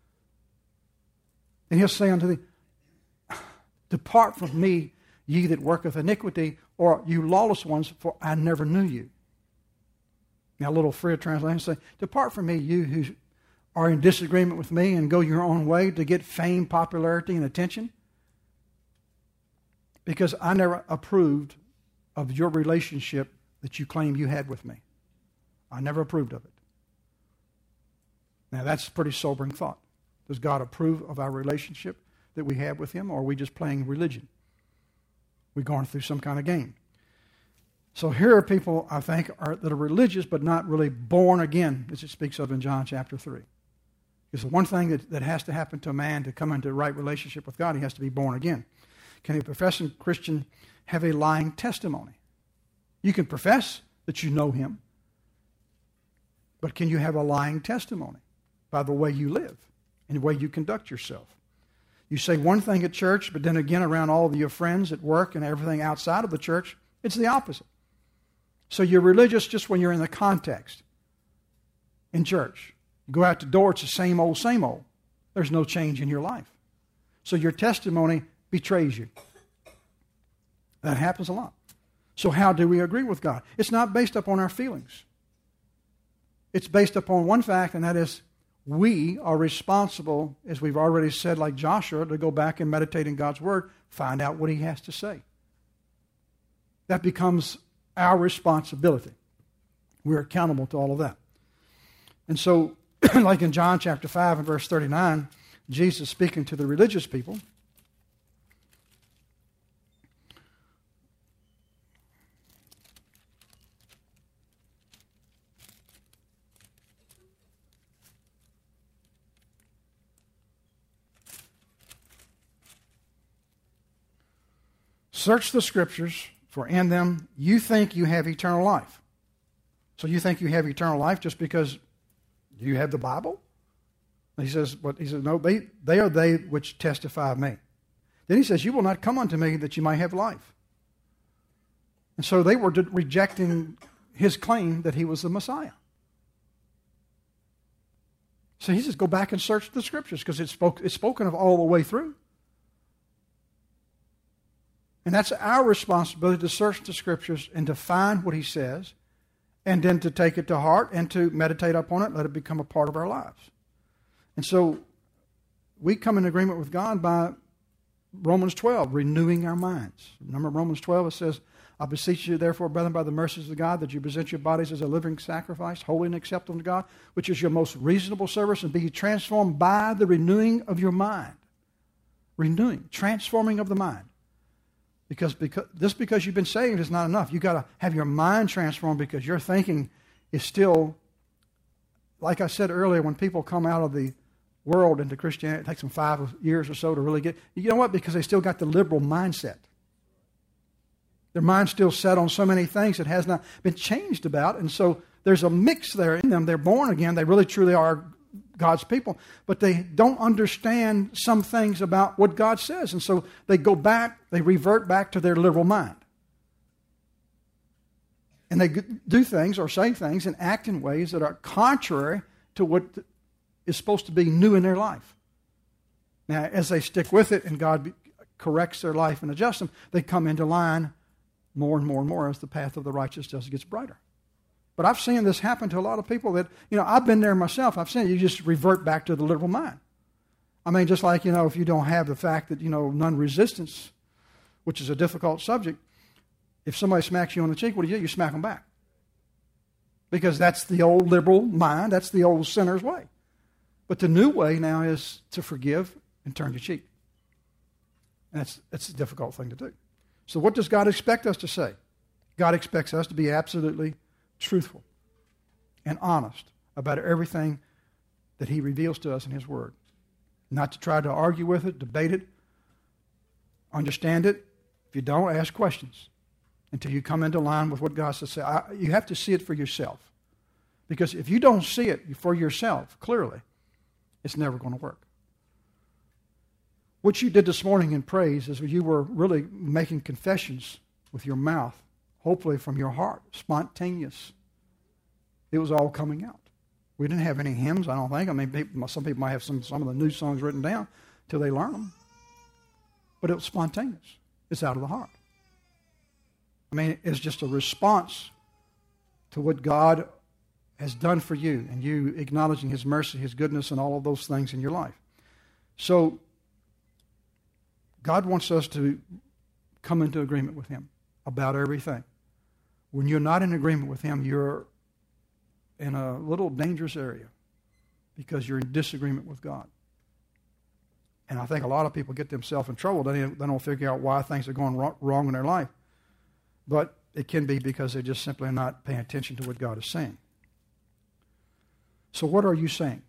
And he'll say unto thee, depart from me, ye that worketh iniquity, or you lawless ones, for I never knew you. Now, a little free translation say, depart from me, you who are in disagreement with me and go your own way to get fame, popularity, and attention, because I never approved of your relationship that you claim you had with me. I never approved of it. Now, that's a pretty sobering thought. Does God approve of our relationship that we have with him, or are we just playing religion? We're going through some kind of game. So here are people, I think, are, that are religious but not really born again, as it speaks of in John chapter three. Because the one thing that, that has to happen to a man to come into a right relationship with God, he has to be born again. Can a professing Christian have a lying testimony? You can profess that you know him, but can you have a lying testimony by the way you live and the way you conduct yourself? You say one thing at church, but then again around all of your friends at work and everything outside of the church, it's the opposite. So you're religious just when you're in the context. In church, you go out the door, it's the same old, same old. There's no change in your life. So your testimony betrays you. That happens a lot. So how do we agree with God? It's not based upon our feelings. It's based upon one fact, and that is, we are responsible, as we've already said, like Joshua, to go back and meditate in God's Word, find out what he has to say. That becomes our responsibility. We're accountable to all of that. And so, like in John chapter five and verse thirty-nine, Jesus speaking to the religious people, search the Scriptures, for in them you think you have eternal life. So you think you have eternal life just because you have the Bible? He says, what he says, no, they, they are they which testify of me. Then he says, you will not come unto me that you might have life. And so they were rejecting his claim that he was the Messiah. So he says, go back and search the Scriptures, because it's, spoke, it's spoken of all the way through. And that's our responsibility, to search the Scriptures and to find what he says, and then to take it to heart and to meditate upon it, let it become a part of our lives. And so we come in agreement with God by Romans twelve, renewing our minds. Remember Romans twelve, it says, I beseech you, therefore, brethren, by the mercies of God, that you present your bodies as a living sacrifice, holy and acceptable to God, which is your most reasonable service, and be transformed by the renewing of your mind. Renewing, transforming of the mind. Because, because just because you've been saved is not enough. You've got to have your mind transformed, because your thinking is still, like I said earlier, when people come out of the world into Christianity. It takes them five years or so to really get. You know what? Because they still got the liberal mindset. Their mind's still set on so many things that has not been changed about. And so there's a mix there in them. They're born again. They really truly are God's people. But they don't understand some things about what God says. And so they go back, they revert back to their liberal mind. And they do things or say things and act in ways that are contrary to what is supposed to be new in their life. Now, as they stick with it and God corrects their life and adjusts them, they come into line more and more and more as the path of the righteous just gets brighter. But I've seen this happen to a lot of people that, you know, I've been there myself. I've seen it. You just revert back to the liberal mind. I mean, just like, you know, if you don't have the fact that, you know, non-resistance, which is a difficult subject, if somebody smacks you on the cheek, what do you do? You smack them back. Because that's the old liberal mind. That's the old sinner's way. But the new way now is to forgive and turn your cheek. And that's, that's a difficult thing to do. So what does God expect us to say? God expects us to be absolutely truthful and honest about everything that He reveals to us in His Word. Not to try to argue with it, debate it, understand it. If you don't, ask questions until you come into line with what God says. I, you have to see it for yourself. Because if you don't see it for yourself clearly, it's never going to work. What you did this morning in praise is you were really making confessions with your mouth, hopefully from your heart, spontaneous. It was all coming out. We didn't have any hymns, I don't think. I mean, people, some people might have some, some of the new songs written down till they learn them. But it was spontaneous. It's out of the heart. I mean, it's just a response to what God has done for you and you acknowledging His mercy, His goodness, and all of those things in your life. So, God wants us to come into agreement with Him about everything. When you're not in agreement with Him, you're in a little dangerous area because you're in disagreement with God. And I think a lot of people get themselves in trouble. They don't, they don't figure out why things are going wrong in their life. But it can be because they're just simply not paying attention to what God is saying. So what are you saying?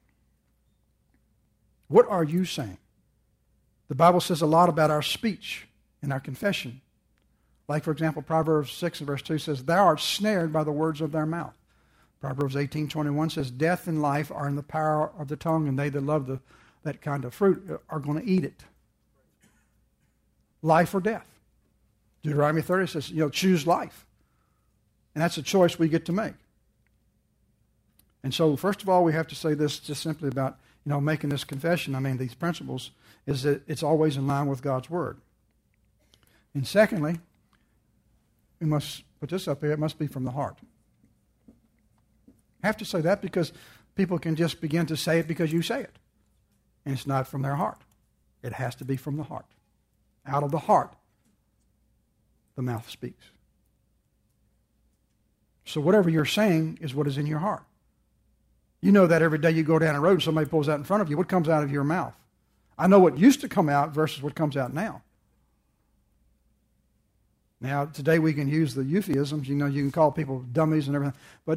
What are you saying? The Bible says a lot about our speech and our confession. Like, for example, Proverbs six and verse two says, "Thou art snared by the words of thy mouth." Proverbs eighteen twenty-one says, "Death and life are in the power of the tongue, and they that love the, that kind of fruit are going to eat it." Life or death. Deuteronomy thirty says, you know, choose life. And that's a choice we get to make. And so, first of all, we have to say this just simply about, you know, making this confession. I mean, these principles is that it's always in line with God's Word. And secondly, we must put this up here, it must be from the heart. I have to say that because people can just begin to say it because you say it. And it's not from their heart. It has to be from the heart. Out of the heart, the mouth speaks. So whatever you're saying is what is in your heart. You know that every day you go down a road and somebody pulls out in front of you, what comes out of your mouth? I know what used to come out versus what comes out now. Now, today we can use the euphemisms. You know, you can call people dummies and everything. But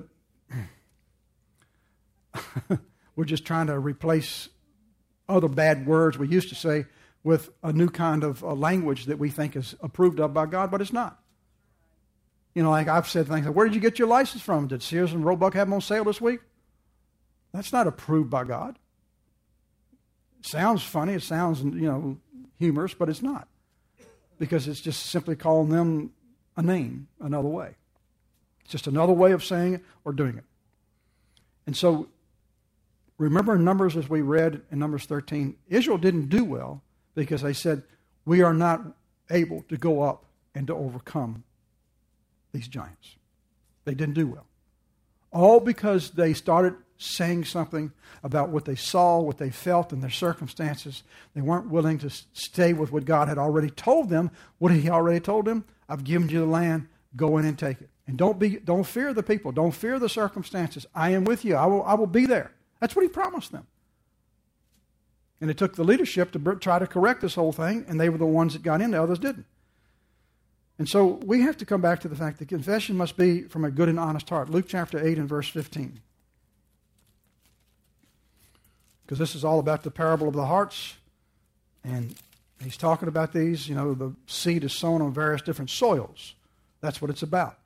we're just trying to replace other bad words we used to say with a new kind of uh, language that we think is approved of by God, but it's not. You know, like I've said things like, where did you get your license from? Did Sears and Roebuck have them on sale this week? That's not approved by God. It sounds funny, it sounds, you know, humorous, but it's not. Because it's just simply calling them a name another way. It's just another way of saying it or doing it. And so, remember in Numbers, as we read in Numbers thirteen, Israel didn't do well because they said, we are not able to go up and to overcome these giants. They didn't do well. All because they started saying something about what they saw, what they felt, and their circumstances. They weren't willing to stay with what God had already told them. What had He already told them? I've given you the land. Go in and take it. And don't be, don't fear the people. Don't fear the circumstances. I am with you. I will, I will be there. That's what He promised them. And it took the leadership to try to correct this whole thing, and they were the ones that got in, the others didn't. And so we have to come back to the fact that confession must be from a good and honest heart. Luke chapter eight and verse fifteen. because this is all about the parable of the hearts. And he's talking about these, you know, the seed is sown on various different soils. That's what it's about.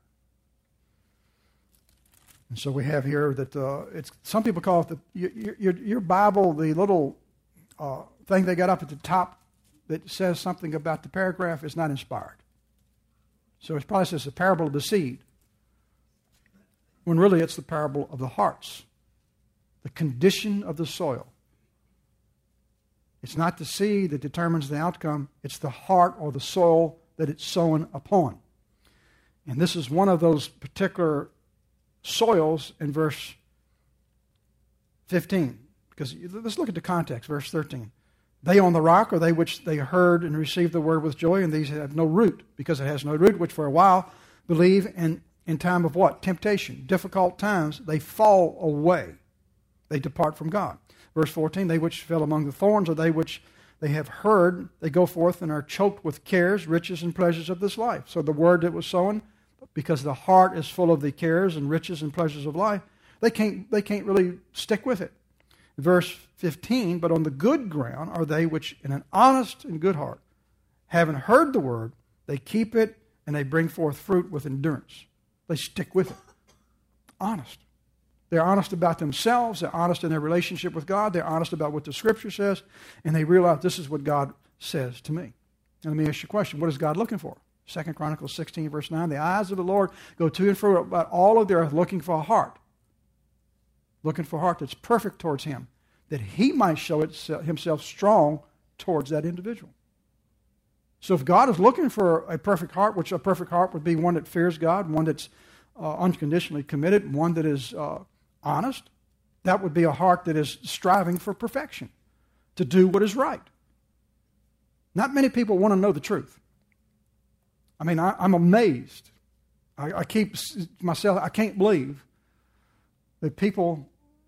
And so we have here that uh, it's some people call it the your, your, your Bible, the little uh, thing they got up at the top that says something about the paragraph is not inspired. So it probably says the parable of the seed, when really it's the parable of the hearts, the condition of the soil. It's not the seed that determines the outcome, it's the heart or the soil that it's sown upon. And this is one of those particular soils in verse fifteen. Because let's look at the context, verse thirteen. They on the rock are they which they heard and received the word with joy, and these have no root, because it has no root, which for a while believe, and in time of what? Temptation, difficult times, they fall away. They depart from God. Verse fourteen, they which fell among the thorns are they which they have heard, they go forth and are choked with cares, riches, and pleasures of this life. So the word that was sown, because the heart is full of the cares and riches and pleasures of life, they can't, they can't really stick with it. Verse fifteen, but on the good ground are they which in an honest and good heart, having heard the word, they keep it and they bring forth fruit with endurance. They stick with it. Honest. They're honest about themselves. They're honest in their relationship with God. They're honest about what the Scripture says. And they realize this is what God says to me. And let me ask you a question. What is God looking for? Second Chronicles sixteen, verse nine. The eyes of the Lord go to and fro about all of the earth, looking for a heart. Looking for a heart that's perfect towards Him, that He might show it, Himself strong towards that individual. So if God is looking for a perfect heart, which a perfect heart would be one that fears God, one that's uh, unconditionally committed, one that is uh, honest, that would be a heart that is striving for perfection, to do what is right. Not many people want to know the truth. I mean, I, I'm amazed. I, I keep myself, I can't believe that people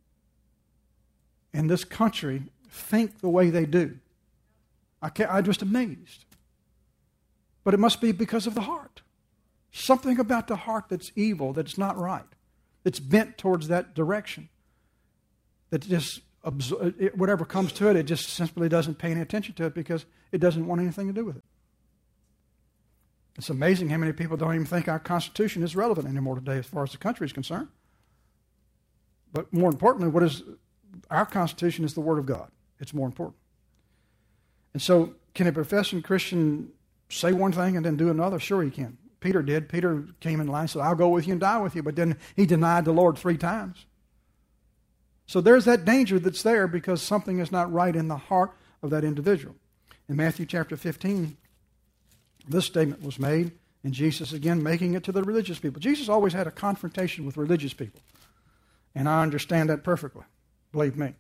in this country think the way they do. I can't, I'm just amazed. But it must be because of the heart. Something about the heart that's evil, that's not right, that's bent towards that direction, that just, whatever comes to it, it just simply doesn't pay any attention to it because it doesn't want anything to do with it. It's amazing how many people don't even think our Constitution is relevant anymore today as far as the country is concerned. But more importantly, what is our Constitution is the Word of God. It's more important. And so, can a professing Christian say one thing and then do another? Sure he can. Peter did. Peter came in line and said, I'll go with you and die with you. But then he denied the Lord three times. So there's that danger that's there because something is not right in the heart of that individual. In Matthew chapter fifteen, this statement was made, and Jesus again making it to the religious people. Jesus always had a confrontation with religious people. And I understand that perfectly. Believe me.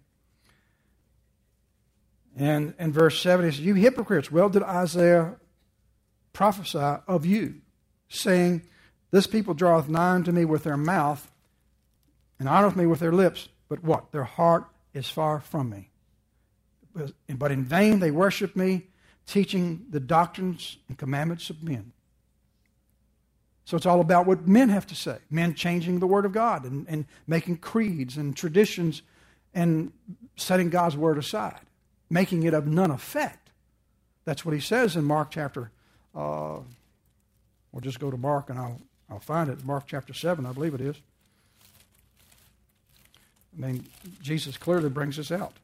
And in verse seven, he says, you hypocrites, well did Isaiah prophesy of you, saying, this people draweth nigh unto me with their mouth, and honoreth me with their lips, but what? Their heart is far from me. But in vain they worship me, teaching the doctrines and commandments of men. So it's all about what men have to say. Men changing the Word of God and, and making creeds and traditions and setting God's Word aside, making it of none effect. That's what he says in Mark chapter, uh, we'll just go to Mark and I'll, I'll find it. Mark chapter seven, I believe it is. I mean, Jesus clearly brings this out.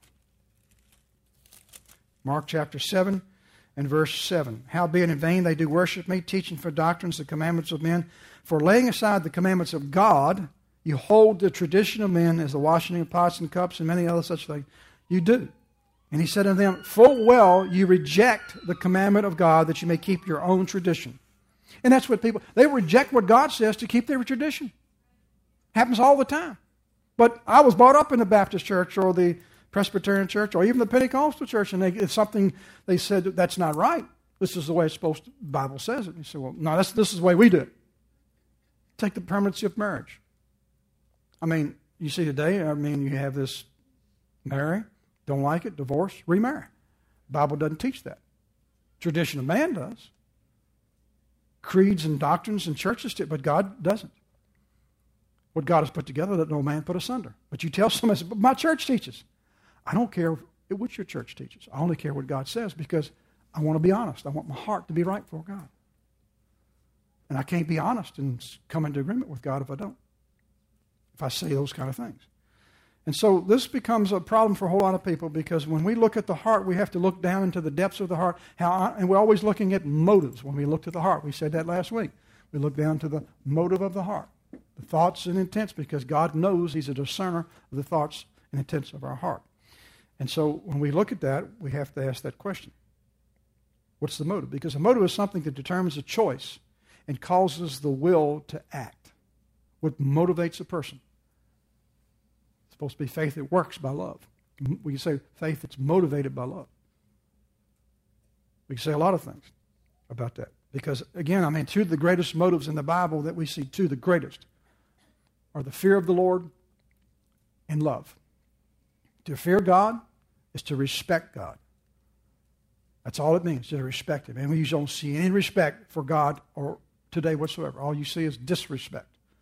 Mark chapter seven and verse seven. Howbeit in vain they do worship me, teaching for doctrines the commandments of men. For laying aside the commandments of God, you hold the tradition of men as the washing of pots and cups and many other such things. You do. And he said unto them, full well you reject the commandment of God that you may keep your own tradition. And that's what people, they reject what God says to keep their tradition. Happens all the time. But I was brought up in the Baptist church or the Presbyterian church or even the Pentecostal church, and they, it's something they said that's not right. This is the way it's supposed to, the Bible says it. You say, well, no, that's, this is the way we do it. Take the permanency of marriage. I mean, you see today, I mean, you have this marry, don't like it, divorce, remarry. The Bible doesn't teach that. Tradition of man does. Creeds and doctrines and churches do, but God doesn't. What God has put together, let no man put asunder. But you tell somebody, but my church teaches. I don't care what your church teaches. I only care what God says because I want to be honest. I want my heart to be right for God. And I can't be honest and come into agreement with God if I don't. If I say those kind of things. And so this becomes a problem for a whole lot of people because when we look at the heart, we have to look down into the depths of the heart. How, and we're always looking at motives when we look to the heart. We said that last week. We look down to the motive of the heart, the thoughts and intents, because God knows He's a discerner of the thoughts and intents of our heart. And so when we look at that, we have to ask that question. What's the motive? Because a motive is something that determines a choice and causes the will to act. What motivates a person? It's supposed to be faith that works by love. We can say faith that's motivated by love. We can say a lot of things about that. Because, again, I mean, two of the greatest motives in the Bible that we see, two of the greatest, are the fear of the Lord and love. To fear God is to respect God. That's all it means, to respect Him. And we don't see any respect for God or today whatsoever. All you see is disrespect.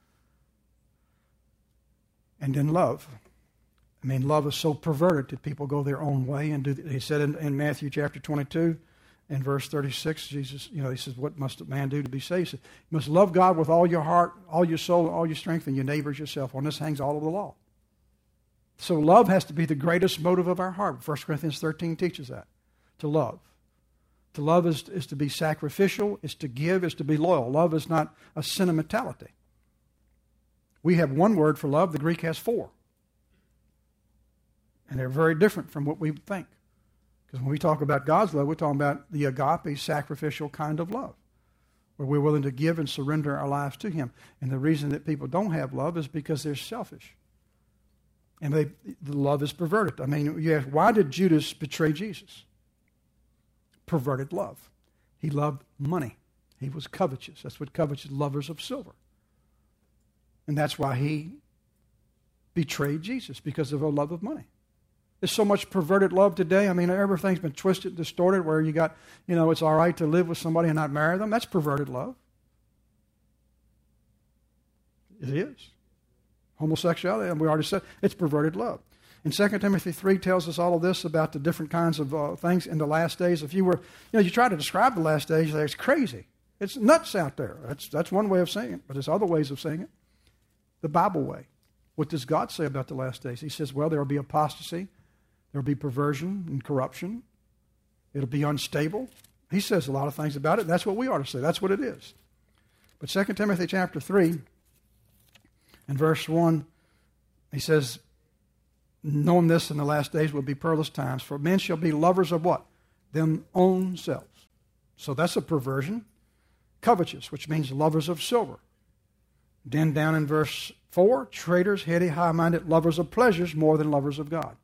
And then love. I mean, love is so perverted that people go their own way and do. He said in, in Matthew chapter twenty-two, in verse thirty-six, Jesus, you know, He says, "What must a man do to be saved?" He said, "You must love God with all your heart, all your soul, all your strength, and your neighbors yourself." On this hangs all of the law. So love has to be the greatest motive of our heart. First Corinthians thirteen teaches that. To love. To love is, is to be sacrificial, is to give, is to be loyal. Love is not a sentimentality. We have one word for love, the Greek has four. And they're very different from what we think. Because when we talk about God's love, we're talking about the agape, sacrificial kind of love, where we're willing to give and surrender our lives to Him. And the reason that people don't have love is because they're selfish. And they, the love is perverted. I mean, you ask, why did Judas betray Jesus? Perverted love. He loved money. He was covetous. That's what covetous lovers of silver. And that's why he betrayed Jesus, because of a love of money. There's so much perverted love today. I mean, everything's been twisted, distorted, where you got, you know, it's all right to live with somebody and not marry them. That's perverted love. It is. Homosexuality, and we already said, it's perverted love. And Second Timothy three tells us all of this about the different kinds of uh, things in the last days. If you were, you know, you try to describe the last days, it's crazy. It's nuts out there. That's, that's one way of saying it, but there's other ways of saying it. The Bible way. What does God say about the last days? He says, well, there will be apostasy. There will be perversion and corruption. It'll be unstable. He says a lot of things about it. That's what we ought to say. That's what it is. But Second Timothy chapter three and verse one, he says, knowing this in the last days will be perilous times, for men shall be lovers of what? Them own selves. So that's a perversion. Covetous, which means lovers of silver. Then down in verse four, traitors, heady, high-minded, lovers of pleasures more than lovers of God.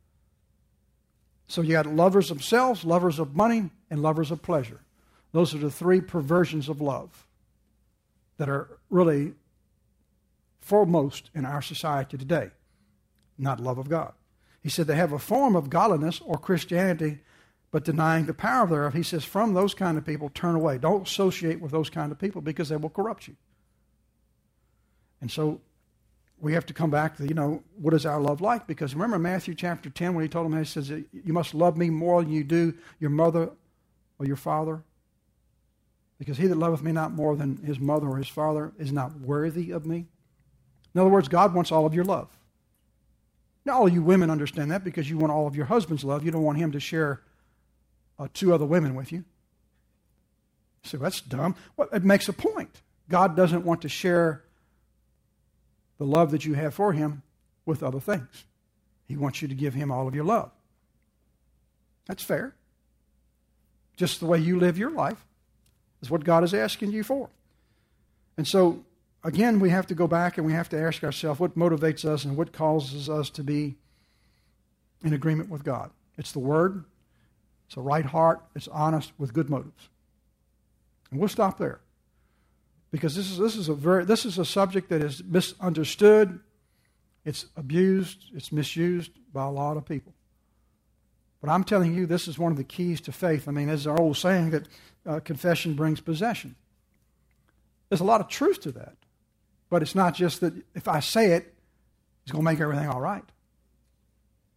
So you got lovers of selves, lovers of money, and lovers of pleasure. Those are the three perversions of love that are really foremost in our society today. Not love of God. He said they have a form of godliness or Christianity, but denying the power thereof. He says from those kind of people, turn away. Don't associate with those kind of people because they will corrupt you. And so we have to come back to, you know, what is our love like? Because remember Matthew chapter ten when he told them, he says, you must love me more than you do your mother or your father. Because he that loveth me not more than his mother or his father is not worthy of me. In other words, God wants all of your love. Now, all of you women understand that because you want all of your husband's love. You don't want him to share uh, two other women with you. So that's dumb. Well, it makes a point. God doesn't want to share the love that you have for him with other things. He wants you to give him all of your love. That's fair. Just the way you live your life is what God is asking you for. And so, again, we have to go back and we have to ask ourselves what motivates us and what causes us to be in agreement with God. It's the Word. It's a right heart. It's honest with good motives. And we'll stop there. Because this is this is a very this is a subject that is misunderstood, it's abused, it's misused by a lot of people. But I'm telling you, this is one of the keys to faith. I mean, there's our old saying that uh, confession brings possession. There's a lot of truth to that. But it's not just that if I say it, it's going to make everything all right.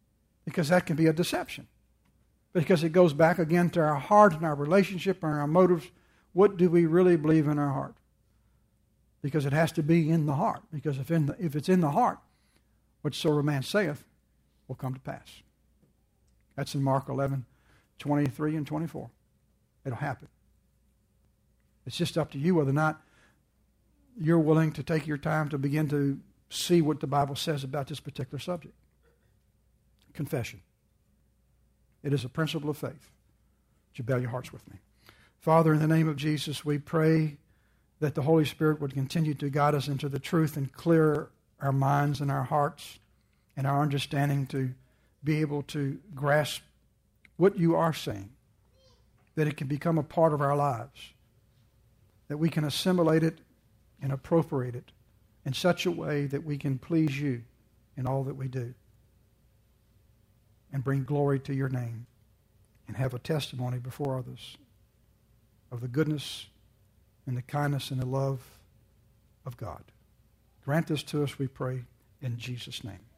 because that can be a deception. Because it goes back again to our heart and our relationship and our motives. What do we really believe in our heart? Because it has to be in the heart. Because if, in the, if it's in the heart, whatsoever man saith will come to pass. That's in Mark eleven, twenty-three and twenty-four. It'll happen. It's just up to you whether or not you're willing to take your time to begin to see what the Bible says about this particular subject. Confession. It is a principle of faith. Would you bow your hearts with me? Father, in the name of Jesus, we pray that the Holy Spirit would continue to guide us into the truth and clear our minds and our hearts and our understanding to be able to grasp what you are saying, that it can become a part of our lives, that we can assimilate it and appropriate it in such a way that we can please you in all that we do and bring glory to your name and have a testimony before others of the goodness and the kindness and the love of God. Grant this to us, we pray, in Jesus' name.